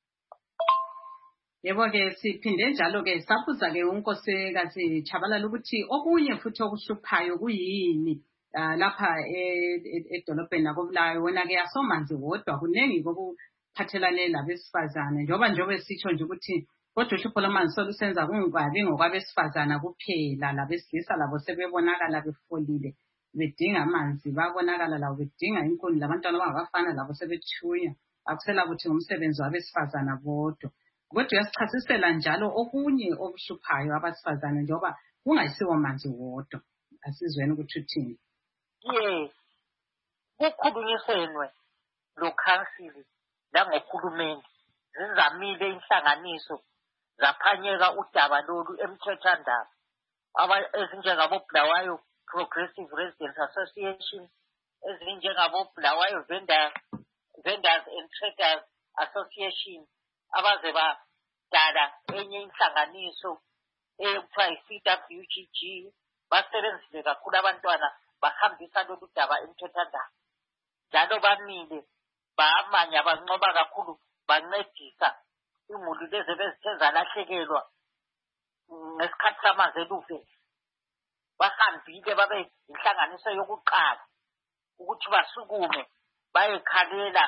S1: Yebo ke siphinde njalo ke sabuza ke unkosikazi Chabalala ukuthi okunye futhi okuhluphayo kuyini lapha edolobheni lakobulawayo. Wena ke asomanzi wodwa, kuningi kokuphathelane labesifazane, njengoba sitsho nje ukuthi kodwa uhlupho lwamanzi solusenza kungabi ngokwabesifazana kuphela, labesilisa labo sebebonakala befolile bedinga amanzi, babonakala labo bedinga inkuni, labantwana abangabafana labo sebethunya. Akusela ukuthi ngumsebenzi wabesifazana bodwa. Kodwa uyasichasisela njalo okunye okuhluphayo abasifazane njengoba kungayisiwo manzi wodwa. Asizweni ukuthi uthini.
S4: Yes, kukhulunyiswenwe lo council langohulumeni zizamile inhlanganiso zaphanyeka udaba lolu eMthethandaba ezinjengabo Bulawayo Progressive Residents Association, ezinjengabo Bulawayo Vendors and Traders Association, abaze badala enye inhlanganiso ekuthiwa yi-CWGG. Basebenzile kakhulu abantwana bahambisa lolu daba eMthethandaba, njalo bamile bamanya bancoba kakhulu bancedisa imuli lezi bezithe zalahlekelwa ngesikhathi samanzi eluvela. Bahambile babe inhlanganiso yokuqala ukuthi basukume bayekhalela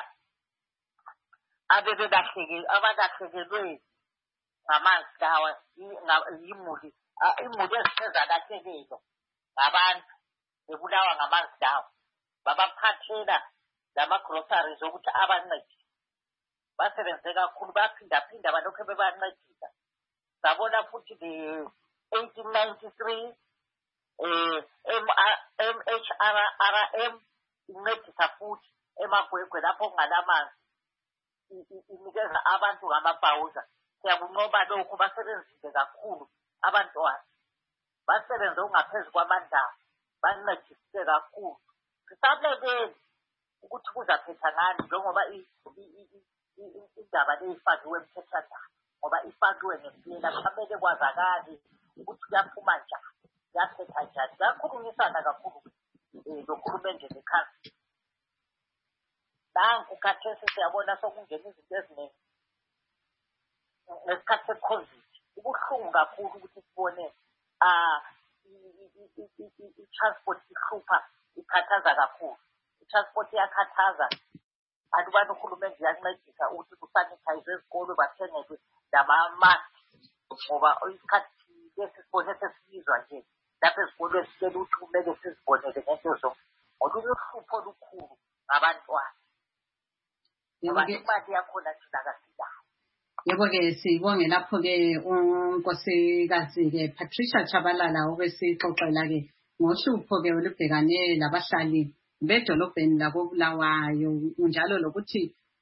S4: abalahlekelwe ngamanzi lawa imuli ezithe zalahlekelwa ngabantu bebulawa ngamanzi lawa. Babaphathela lama-groceries ukuthi abancedise. Basebenze kakhulu baphindaphinda balokhu bebancedisa. Sabona futhi le-1893 MHRRM incedisa futhi emagwegwe lapho kungalamanzi inikeza abantu ngamabhawuza. Siyakunqoba lokhu, basebenzile kakhulu abantwana, basebenze ungaphezu kwamandla, bancedisile kakhulu. Sisablekeli ukuthi kuzaphetha ngani njengoba indaba le ifakiwe eMthethandaba, ngoba ifakiwe ngesiyela kumele kwazakale ukuthi kuyaphuma njani, kuyaphetha njani. Kuyakhulunyisana kakhulu nohulumende nekhansi. Nanku khathesi siyabona sokungena izinto eziningi ngesikhathi se-COVID. Kubuhlungu kakhulu ukuthi sibone i-transport ihlupha, ikhathaza kakhulu. I-transport iyakhathaza. Andubani uhulumende uyancedisa ukuthi kusanithayize ezikolo bathengelwe nama-mask, ngoba isikhathi lesi sibone sesibizwa nje lapho ezikolweni sitshela ukuthi kumele sizibonele ngento zonke. Ngolunye uhlupho olukhulu ngabantwana. Ngoba imali yakhona thina kasilayo.
S1: Yebo-ke sibonge lapho-ke unkosikazi-ke Patricia Chabalala obesixoxela-ke ngohlupho-ke olubhekane labahlali bedolobheni lakoBulawayo, njalo lokuthi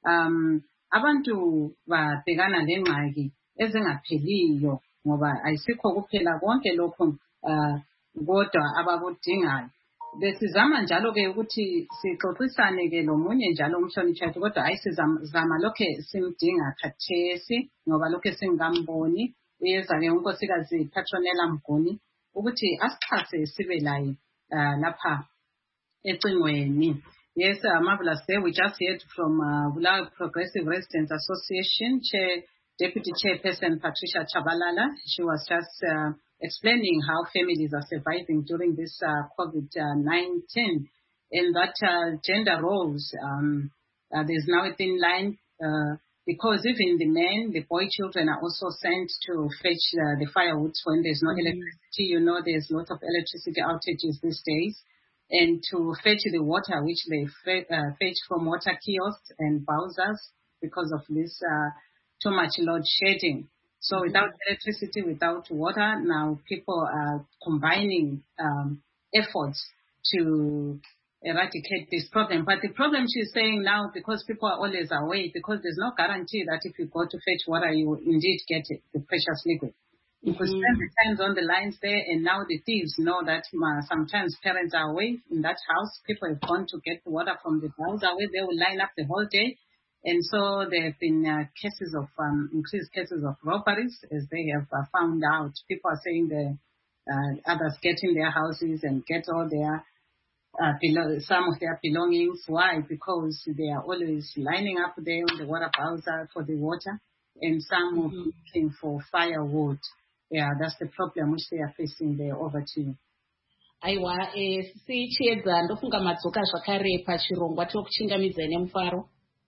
S1: abantu babhekana lengxaki ezingapheliyo ngoba ayisikho kuphela konke lokho kodwa abakudingayo. Besizama njalo-ke ukuthi sixoxisane-ke lomunye njalo umhlonishwa kodwa ayisizama lokho simdinga khathesi ngoba lokho singamboni. Uyeza-ke unkosikazi Petronella Mguni ukuthi asixhase sibe laye lapha ecingweni. Yes, marvelous day. We just heard from Bulawayo Progressive Residents Association Deputy Chairperson Patricia Chabalala. She was just explaining how families are surviving during this COVID-19, and that gender roles, there's now a thin line because even the men, the boy children are also sent to fetch the firewood when there's no electricity. You know, there's a lot of electricity outages these days. And to fetch the water, which they fetch from water kiosks and bowsers because of this too much load shedding. So without electricity, without water, now people are combining efforts to eradicate this problem. But the problem she's saying now, because people are always away, because there's no guarantee that if you go to fetch water, you will indeed get it, the precious liquid. You could spend the times on the lines there, and now the thieves know that sometimes parents are away in that house. People have gone to get the water from the bowser where they will line up the whole day. And so there have been cases of increased cases of robberies, as they have found out. People are saying the others get in their houses and get all their some of their belongings. Why? Because they are always lining up there on the water bowser for the water, and some are looking for firewood. Yeah, that's the problem which they are facing there. Over to you.
S2: Aiwa, sichedza ndofunga madzoka zvakare pachirongwa tokuchingamidza nemufaro.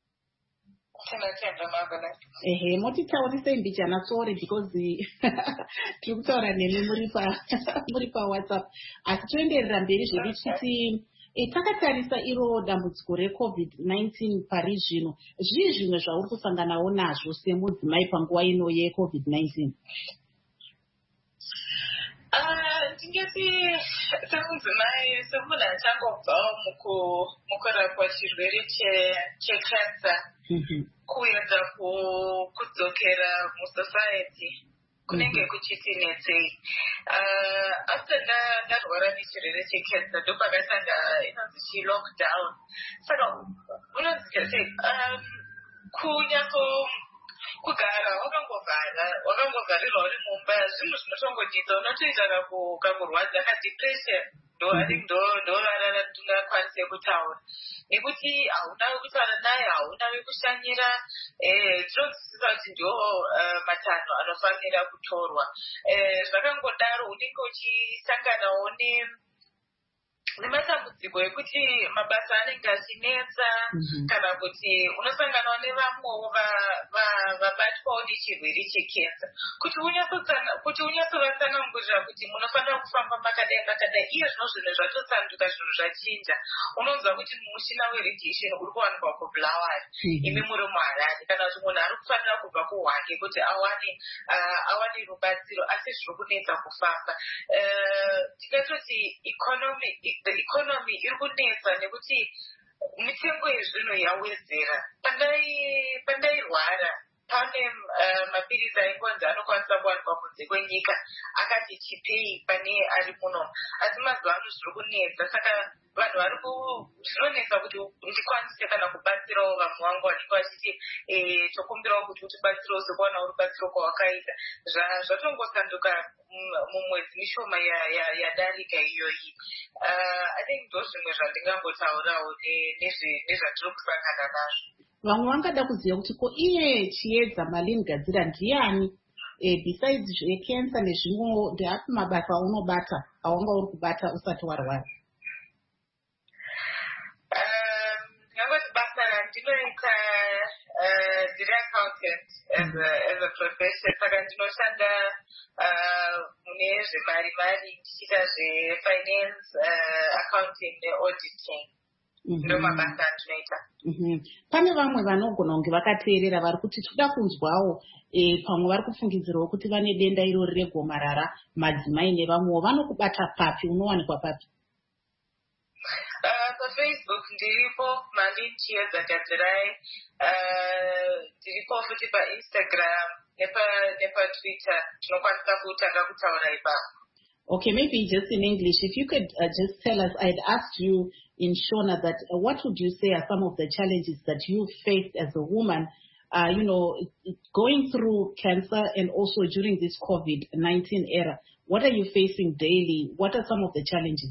S2: Motitaurise mbijana, sorry, because tiri kutaura nemi muri paWhatsApp. Asi toenderera mberi zvedu tichiti takatarisa iro dambudziko reCovid-19 pari zvino, zvii zvimwe zvauri kusanganawo nazvo semudzimai panguva ino yeCovid-19?
S3: tingesi semudzimai semunhu achangobvawo mukurapwa chirwere checancer kuedza kudzokera musociety kunenge kuchiti netsei. After ndarwara nechirwere checancer ndopakatanga inonzi chi-lockdown. Saka unonzi sei kugara wakangobvarirwa uri mumba zvinhu zvinotongodidza unotoita kakurwadza kadepression ndo rara ratingakwanise kutaura nekuti hauna wekutaura naye, hauna wekushanyira. Tinonzwisisa kuti ndo matanho anofanira kutorwa. Zvakangodaro unenge uchisanganawo nematambudziko ekuti mabasa anenge achinetsa kana kuti unosanganawo nevamwewo vabatwawo nechirwere chekensa kuti unyatsovatsanangurira kuti munofanira kufamba makadai iye zvinhu zvatotsanduka, zvinhu zvachinja. Unonzwa kuti mushina weradiation uri kuwanikwa kuBulawayo, imi muri muHarare, kana kuti munhu ari kufanira kubva kuHwake kuti awane rubatsiro asi zviri kunetsa kufamba. Tingatoti the economy iri kunetsa nekuti mitengo yezvinhu yawedzera. Pandairwara pane mapirizi aingonzi anokwanisa kuwanikwa kunze kwenyika akati chipei pane ari muno, asi mazuva ano zviri kunetsa. Saka vanhu zvinonetsa kuti ndikwanise kana kubatsirawo vamwe vangu vanenge vachiti tokumbirawo kuti utibatsirewo sekuwanawo rubatsiro kwawakaita. Zvatongosanduka mumwedzi mishoma yadarika iyoyi. I think ndo zvimwe zvandingangotaurawo nezvatiri kusangana nazvo.
S2: Vamwe vangada kuziva kuti ko iye chiedza Malingadzira ndiani besides zvecancer nezvimwewo, ndeapi mabasa aunobata awanga uri kubata usati warwara?
S3: Ndingangoti basa ndinoita ndiri accountant as a profession. Saka ndinoshanda mune zvemari ndichiita zvefinance, accounting neauditing. Ndo mabasa andinoita.
S2: Pane vamwe vanogona kunge vakateerera vari kuti toda kunzwawo pamwe vari kufungidzirawo kuti vane denda irori regomarara, madzimai nevamwewo vanokubata papi, unowanikwa papi?
S3: Facebook ndiripo, Mali Chiedza Gadzirai. Ndiripo futi paInstagram nepaTwitter. Tinokwanisa kutanga kutaura ipapo.
S2: Okay, maybe just in English, if you could just tell us, I'd asked you in Shona that what would you say are some of the challenges that you faced as a woman, going through cancer and also during this COVID-19 era? What are you facing daily? What are some of the challenges?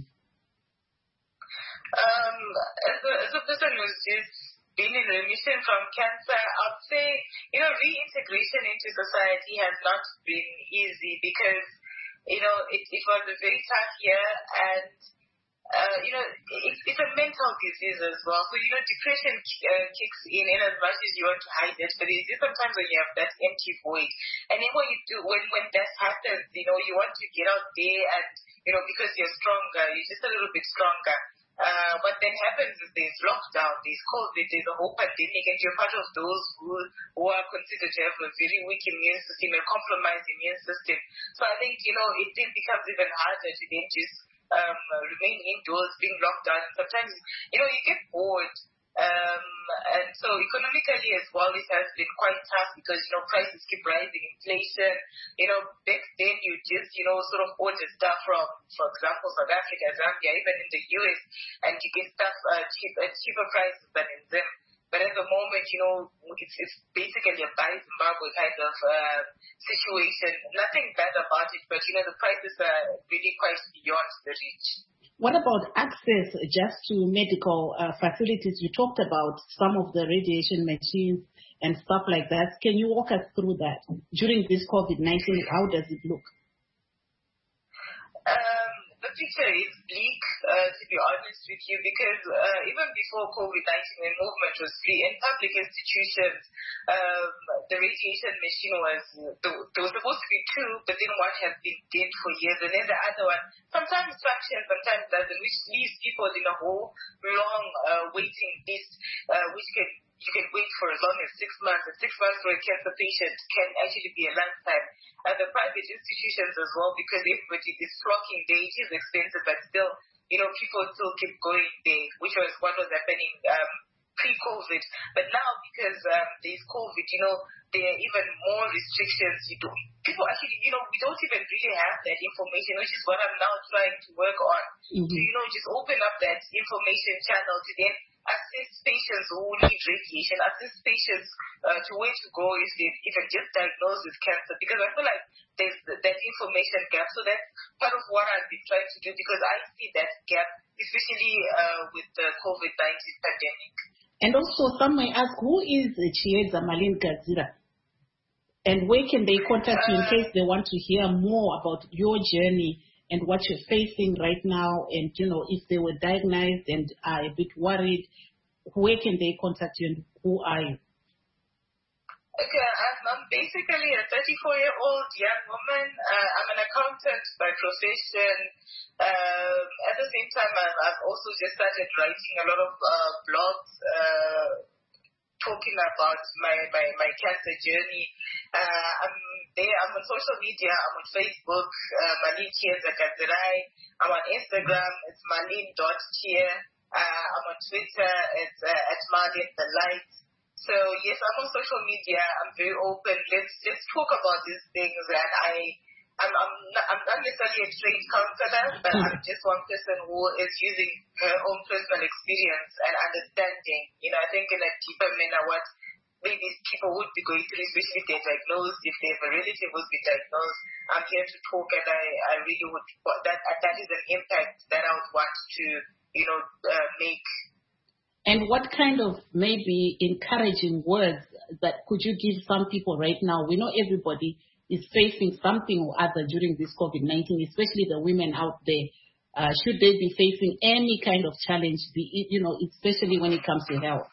S3: As a person who's just been in remission from cancer, I'd say, reintegration into society has not been easy because it was a very tough year, and it's a mental disease as well. So depression kicks in as much as you want to hide it, but it's just sometimes when you have that empty void, and then what you do when that happens, you want to get out there, and because you're stronger, you're just a little bit stronger. What then happens is there's lockdown, there's COVID, there's a whole pandemic, and you're part of those who are considered to have a very weak immune system, a compromised immune system. So I think, it then becomes even harder to then just remain indoors, being locked down. Sometimes, you get bored. And so economically as well, it has been quite tough because, prices keep rising, inflation. Back then you just, sort of order stuff from, for example, South Africa, Zambia, even in the US, and you get stuff at cheaper prices than in them. But at the moment, it's basically a buy Zimbabwe kind of situation. Nothing bad about it, but, the prices are really quite beyond the reach.
S2: What about access just to medical facilities? You talked about some of the radiation machines and stuff like that. Can you walk us through that? During this COVID-19, how does it look?
S3: The picture is bleak, to be honest with you, because even before COVID-19, when movement was free, in public institutions, the radiation machine there was supposed to be two, but then one has been dead for years, and then the other one sometimes functions, sometimes doesn't, which leaves people in a whole long waiting list, which can you can wait for as long as 6 months, and 6 months for a cancer patient can actually be a long time. And the private institutions as well, because everybody is flocking there, it is expensive, but still, people still keep going there, which was what was happening pre-COVID. But now, because there's COVID, there are even more restrictions. People actually, we don't even really have that information, which is what I'm now trying to work on. To, just open up that information channel to then assist patients who need radiation, assist patients to where to go if they even just diagnosed with cancer. Because I feel like there's that information gap. So that's part of what I've been trying to do, because I see that gap, especially with the COVID-19 pandemic.
S2: And also, some may ask, who is Chieza Marlene Gadzira? And where can they contact you in case they want to hear more about your journey and what you're facing right now? And, if they were diagnosed and are a bit worried, where can they contact you and who are you?
S3: Okay, I'm basically a 34-year-old young woman. I'm an accountant by profession. At the same time, I've also just started writing a lot of blogs talking about my cancer journey. I'm on social media. I'm on Facebook, Marlene Chieza Gadzirai. I'm on Instagram, it's marlene.chier. I'm on Twitter, it's at Marlene the Light. So yes, I'm on social media. I'm very open. Let's talk about these things. And I'm not necessarily a trained counselor, but I'm just one person who is using her own personal experience and understanding. I think in a deeper manner what maybe people would be going through, especially if they're diagnosed, if they have a relative who's been diagnosed. I'm here to talk, and I really would. That is an impact that I would want to, make.
S2: And what kind of maybe encouraging words that could you give some people right now? We know everybody is facing something or other during this COVID-19, especially the women out there. Should they be facing any kind of challenge, especially when it comes to health?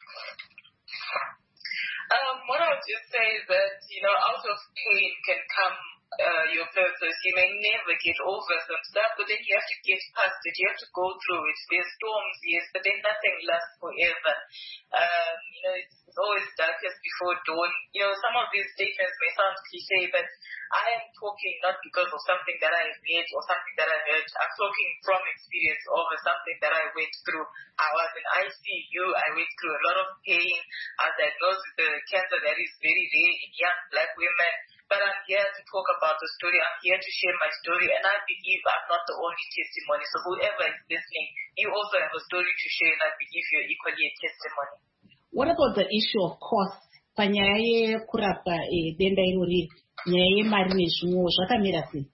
S3: What I would just say is that, out of pain can come your purpose. You may never get over some stuff, but then you have to get past it. You have to go through it. There's storms, yes, but then nothing lasts forever. It's always darkest before dawn. Some of these statements may sound cliche, but I am talking not because of something that I read or something that I heard. I'm talking from experience over something that I went through. I was in ICU. I went through a lot of pain. I was diagnosed with a cancer that is very rare in young black women. But I'm here to talk about the story. I'm here to share my story. And I believe I'm not the only testimony. So whoever is listening, you also have a story to share. And I believe you're equally a testimony.
S2: What about the issue of cost? Panyaya yekurapa denda irori nyaya yemari nezvimwewo zvakamira sei?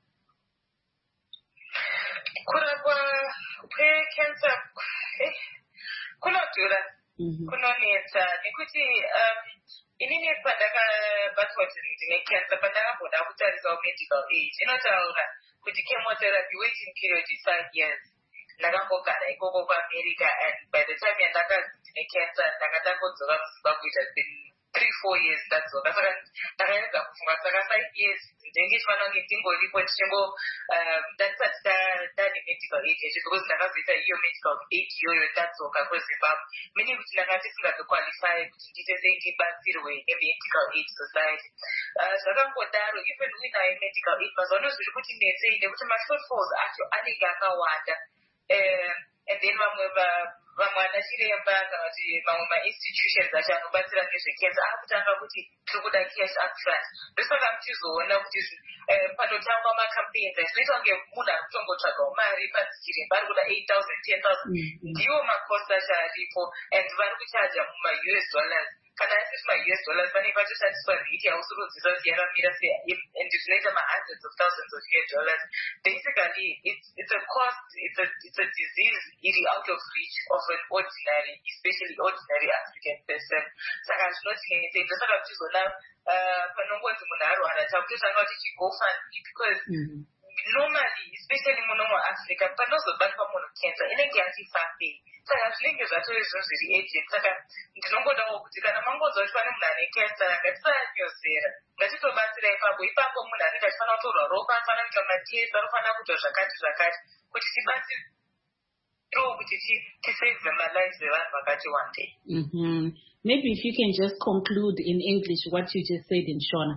S3: Kurapa kwecancer kunodhura, kunonetsa nekuti inini pandakabatwa ndine cancer, pandakamboda kutarisawo medical aid, inotaura kuti chemotherapy waiting period is 5 years. Ndakambogara ikoko kuAmerica, and by the time yandakazi ndine cancer ndakada kodzoka muZimbabwe. It has been 3-4 years ndadzoka, saka ndakaedza kufunga saka 5 years ndenge chifanira kunge ndingoripo ndisati ndane medical aid yacho, because ndakazoita iyo medical aid iyoyo ndadzoka kuZimbabwe, meaning kuti ndanga ndisingazoqualify kuti ndiite sei ndibatsirwe nemedical aid society. Zvakangodaro, even uinayo medical aid mazuva ano zviri kuti netsei nekuti mashortfalls acho anenge akawanda. And then vamwe vanachiremba kana kuti mamwe ma-institutions acho anobatsira nezvecancer akutanga kuti tiri kuda cash upfront. Ndosaka muchizoona kuti panotangwa macampaigns zvinoita kunge munhu ari kutongotsvagawo mari pachiremba ari kuda 8,000 10,000 ndiwo macost acho aripo, and vari kuchaja muma-US dollars. Kana asiti ma-US dollars pane pachoshandiswa rate yausurudzisa kuti yakamira sei, and zvinoita ma-hundreds of thousands of US dollars. Basically, it's a cost, it's a disease iri out of reach of an ordinary, especially ordinary African person. Saka zvinotinetsei. Ndosaka tichizoona panongonzi munhu arwara takutosanga kuti chigofundme, because normally, especially muno muAfrica, panozobatwa munhu cancer inenge yasifambei. Saka zvinenge zvatore zvinhu zviri agent. Saka ndinongodawo kuti kana mangonzwa kuti pane munhu ane cancer, ngatisanyozera, ngatitobatsira ipapo munhu anenge achifanira kutorwa ropa, anofanira kuita matest, anofanira kuita zvakati kuti tibatsire through to save them lives one day.
S2: Maybe if you can just conclude in English what you just said in Shona.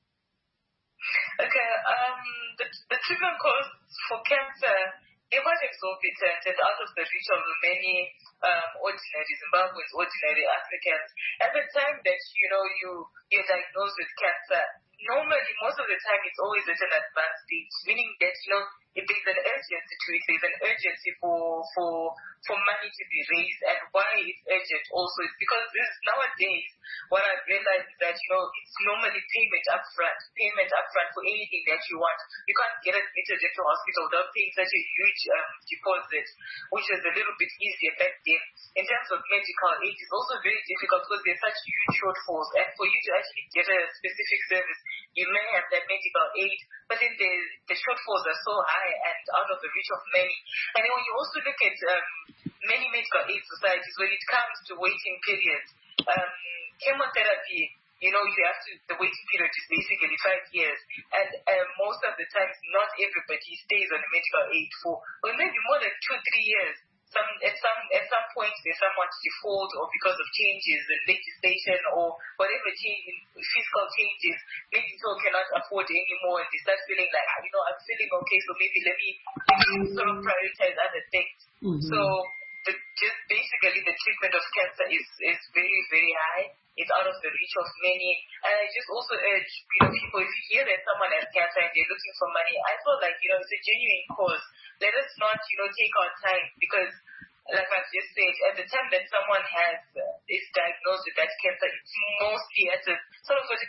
S3: Okay, the treatment costs for cancer, they're quite exorbitant and out of the reach of many ordinary Zimbabweans, ordinary Africans. At the time that, you're diagnosed with cancer, normally, most of the time, it's always at an advanced stage, meaning that, if there's an urgency to it, there's an urgency for money to be raised. And why it's urgent also is because nowadays, what I've realized is that, it's normally payment upfront for anything that you want. You can't get admitted into hospital without paying such a huge deposit, which is a little bit easier back then. In terms of medical aid, it's also very difficult because there's such huge shortfalls. And for you to actually get a specific service, you may have that medical aid, but then the shortfalls are so high and out of the reach of many. And then when you also look at many medical aid societies, when it comes to waiting periods, chemotherapy, the waiting period is basically 5 years. And most of the times, not everybody stays on medical aid for maybe more than 2-3 years. At some point, there's someone to default, or because of changes in legislation or whatever change in fiscal changes, maybe people cannot afford anymore, and they start feeling like, I'm feeling okay, so maybe let me sort of prioritize other things. So just basically the treatment of cancer is very, very high. It's out of the reach of many. And I just also urge, people, if you hear that someone has cancer and they're looking for money, I feel like, it's a genuine cause. Let us not, take our time, because, like I've just said, at the time that someone is diagnosed with that cancer, it's mostly at a sort of a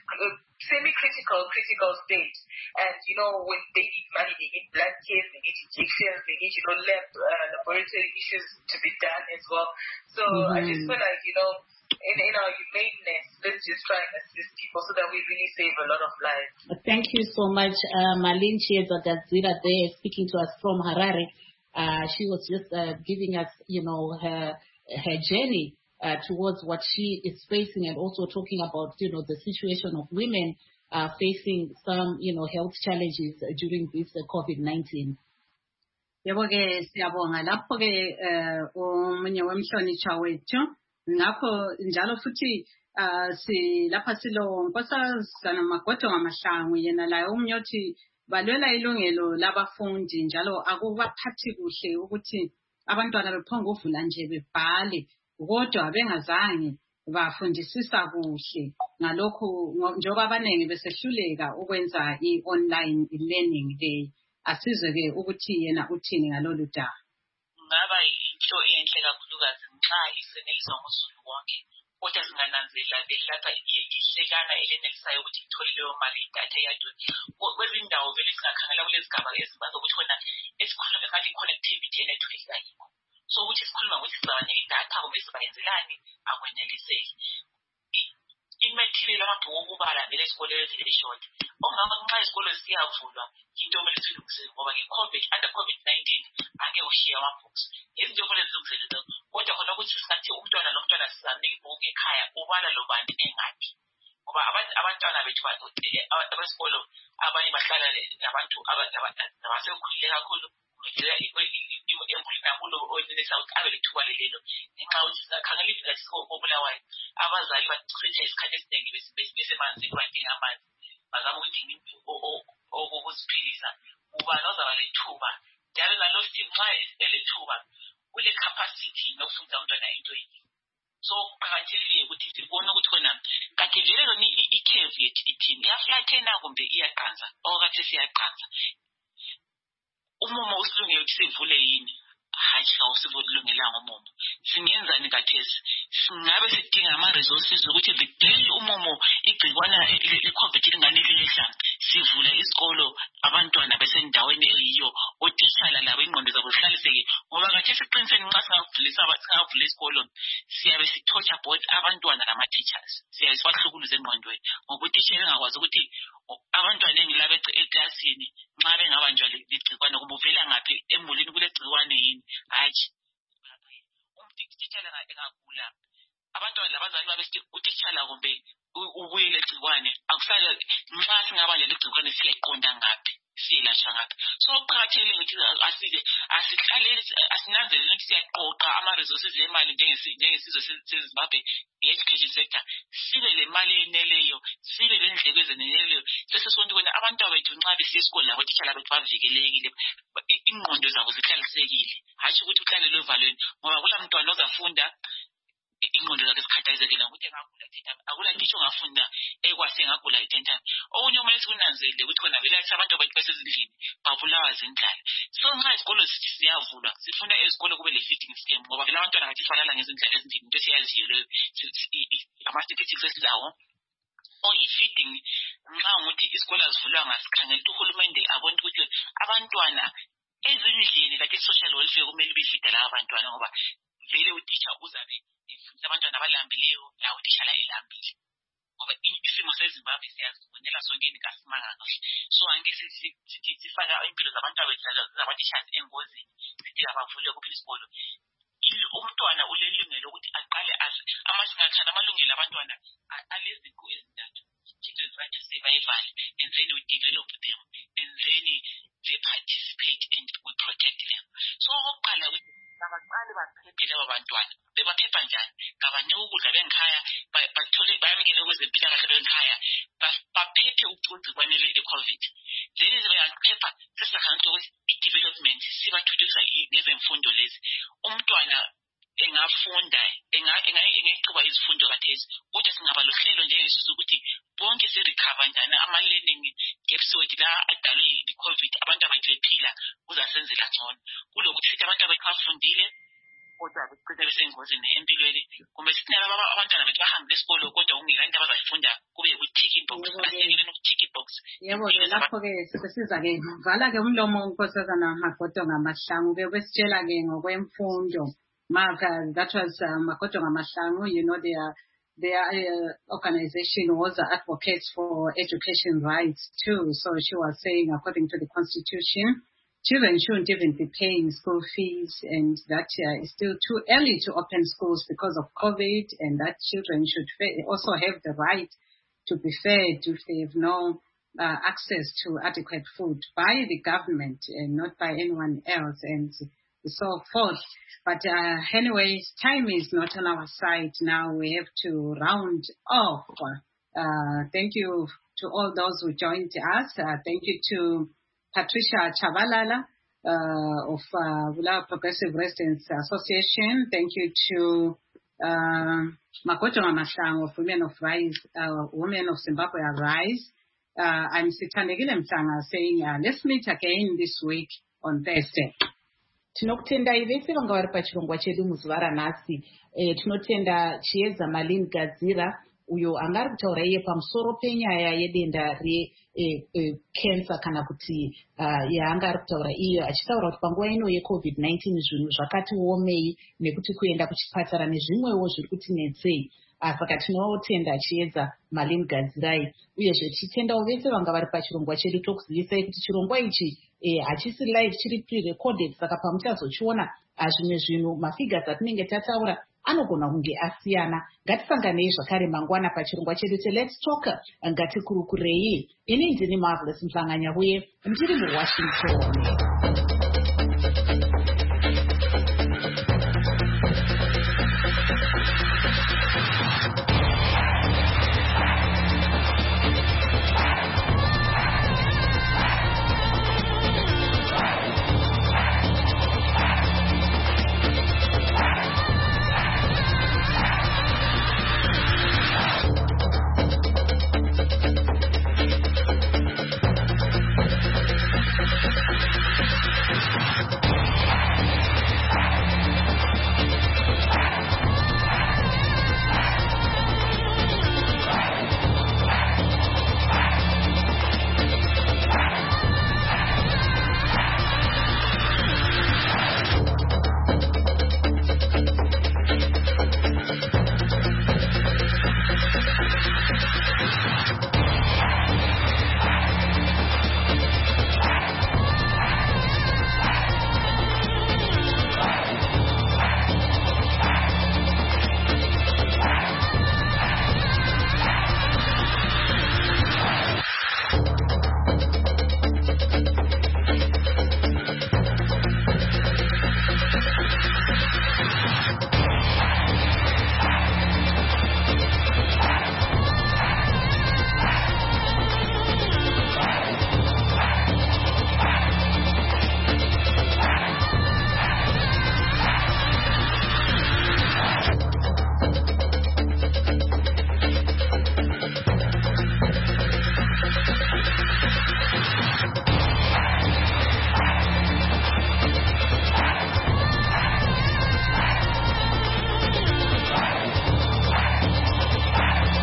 S3: critical stage. And, when they need money, they need blood tests, they need injections, they need, laboratory issues to be done as well. So I just feel like, in our humaneness, let's just try and assist people so that we really save a lot of lives.
S2: Thank you so much, Marlene Chieza Gadzira there, speaking to us from Harare. She was just giving us, her journey towards what she is facing, and also talking about, the situation of women facing some, health challenges during this COVID-19.
S1: Yebo-ke siyabonga lapho-ke omunye wemhlonishwa wethu. Ngakho njalo futhi lapha silo Nkosazana Magodo Mahlangu, yena laye umnyothi balwela ilungelo labafundi, njalo akubaphathi kuhle ukuthi abantwana bephonga uvula nje bebhale kodwa bengazange bafundisisa kuhle ngalokho, njengoba abaningi besehluleka ukwenza i-online learning le. Asizwe-ke ukuthi yena uthini ngalolu daba.
S5: Ngaba into enhle kakhulukazi nxa isenelisa ngosuku wonke, kodwa singananzelela belapha ihlekana elenelisayo ukuthi ithole leyo mali idatha yadwa. Kwezinye indawo vele singakhangela kulezigaba ezibanza ukuthi khona esikhuluma ngathi i-connectivity ye-network ayikho. So ukuthi sikhuluma ukuthi sizabanika idatha kumbe sibayenzelani akweneliseki. Imaterial amabhuku okubala vele esikoleni ezileshort. Ongaba nxa isikolo siyavulwa into kumele silungisele ngoba under COVID-19 angeke ushiye amabooks. Izinto kumele zilungiselwe, kodwa khona ukuthi singathi umntwana nomntwana sizanika ibhuku ekhaya ubala lobani engaphi. Ngoba abantwana bethu abesikolo abanye bahlala nabantu abasekhulile kakhulu, emulini yakulo oyenelisa ukuthi abe lethuba lelo. Ngenxa yokuthi singakhangela isikhathi Bulawayo, abazali bachitha isikhathi esiningi besemanzini badinga amanzi, bazama ukudinga okuziphilisa. Ubani ozaba lethuba njalo nalo sithi nxa elethuba kule capacity nokufunda umntwana into yini. So kuqakathekile ukuthi sibone ukuthi khona kanti vele lona i-curve yethu ithini, iyaflathena kumbe iyaqansa, okade siyaqansa. Umumo usilungele ukuthi sivule yini? Hayi, awusivulungelanga umumo. Singenzani kathesi? Singabe sidinga ama-resources ukuthi the day umumo igcikwana le-COVID lingane liyehla, sivule isikolo, abantwana besendaweni eyiyo, otitshala labo ingqondo zabo zihlaliseke. Ngoba kathesi eqinisweni nxa singavula isikolo, siyabe sithotsha both abantwana nama-teachers. Siyabe sibahlukuluza engqondweni ngokuthi ishe bengakwazi ukuthi abantwana engilaba eklasini nxa bengabanjwa ligcikwane kumbe uvela ngaphi emulini kule gcikwane yini. Hayi, utitshala engagula, abantwana labazali babesithi utitshala kumbe ubuye legcikwane, akusale nxa singabanja legcikwane siyayiqonda ngaphi. siyelashwa ngapha. So kuqakathekile ukuthi asihlale asinanzelele ukuthi siyaqoqa ama-resources emali njengesizwe seZimbabwe i-education sector, sibe le mali eneleyo, sibe le ndleko ezeneleyo, sesesibona ukuthi abantu abethu nxa besiya esikole labo titshala bethu bavikelekile, ingqondo zabo zihlalisekile, hatshi ukuthi uhlale lovalweni, ngoba kula mntwana ozafunda ingqondo zakhe zikhathazekile ngokuthi engagula thintana, akula ngitsho ongafunda ekwase engagula thintana. Okunye kumele sikunanzelele ukuthi khona vele abantu abathu basezindlini babulawa zindlala. So nxa isikolo sithi siyavulwa, sifunda ezikolo kube le feeding scheme, ngoba vele abantwana bathi balala ngezindlela ezinzima, into esiyaziyo leyo ama-statistics esilawo. I-feeding nxa ngokuthi isikolo azivulwa ngasikhangela ukuthi uhulumende abona ukuthi abantwana ezindlini like i-social welfare kumele befida laba bantwana, ngoba vele utitsha uzabe efundisa abantwana abalambileyo lawo utitshala elambile, ngoba isimo seZimbabwe siyazibonela sonke kasimanga kahle. So angeke sifaka impilo zabantu zabatitshazi engozini sithi abavule kuphi isikolo. Umntwana ulelungelo ukuthi aqale amasingakhala amalungelo abantwana alezinto ezintathu: children's right to survival, and then we develop them, and then they participate and we protect them. So okokuqala ukuthi abaqali baphephe laba bantwana. Bebaphepha njani? Ngabanika ukudla bengikhaya, bathole bayamukele kwezempilakahle bengikhaya, baphephe ukugciwane le-COVID. Then bayaphepha sesikhangela ukuthi i-development sibathuthukisa ngezemfundo lezi. Umntwana engafunda engayiqhuba izifundo kathesi, kodwa singaba lohlelo njengesizwe ukuthi bonke sirecover njani ama-learning gaps wethu la adalwe yi-COVID, abantu abathu bephila kuzasenzela ngcono kulokuthi sithi abantu abathu bafundile kodwa begcina besengozini empilweni, kumbe sithi abantwana bethu bahambe esikolo kodwa kungela into abazayifunda kube yi-tick box. Asekele no-tick box.
S1: Yebo, lapho-ke sesiza-ke vala-ke umlomo unkosazana Magodo Ngamahlangu-ke besitshela-ke ngokwemfundo. That was Magodo Ngamahlangu. You know, their organization was advocates for education rights too. So she was saying, according to the Constitution, children shouldn't even be paying school fees, and that it's still too early to open schools because of COVID, and that children should also have the right to be fed if they have no access to adequate food by the government and not by anyone else, and so forth. But anyway, time is not on our side now. We have to round off. Thank you to all those who joined us. Thank you to Patricia Chabalala of Bulawayo Progressive Residents Association. Thank you to Magodo Ngamahlangu of Women of Zimbabwe Arise. I'm Sithandekile Mhlanga saying let's meet again this week on Thursday.
S2: Tinokutendai vese vanga vari pachirongwa chedu muzuva ranhasi. Tinotenda Chiedza Malin Gadzira uyo anga ari kutaura iye pamusoro penyaya yedenda recancer kana kuti yaanga ari kutaura iyo, achitaura kuti panguva ino yeCovid-19 zvinhu zvakati omei nekuti kuenda kuchipatara nezvimwewo zviri kutinetsei. Saka tinotenda Chiedza Malin Gadzirai, uyezve tichitendawo vese vanga vari pachirongwa chedu tokuzivisai kuti chirongwa ichi hachisi live, chiri pre-recorded, saka pamuchazochiona zvimwe zvinhu mafigures atinenge tataura anogona kunge asiyana. Ngatisanganei zvakare mangwana pachirongwa chedu Let's Talk, ngatikurukurei. Ini ndini Marvelous Mhlanganya uye ndiri muWashington.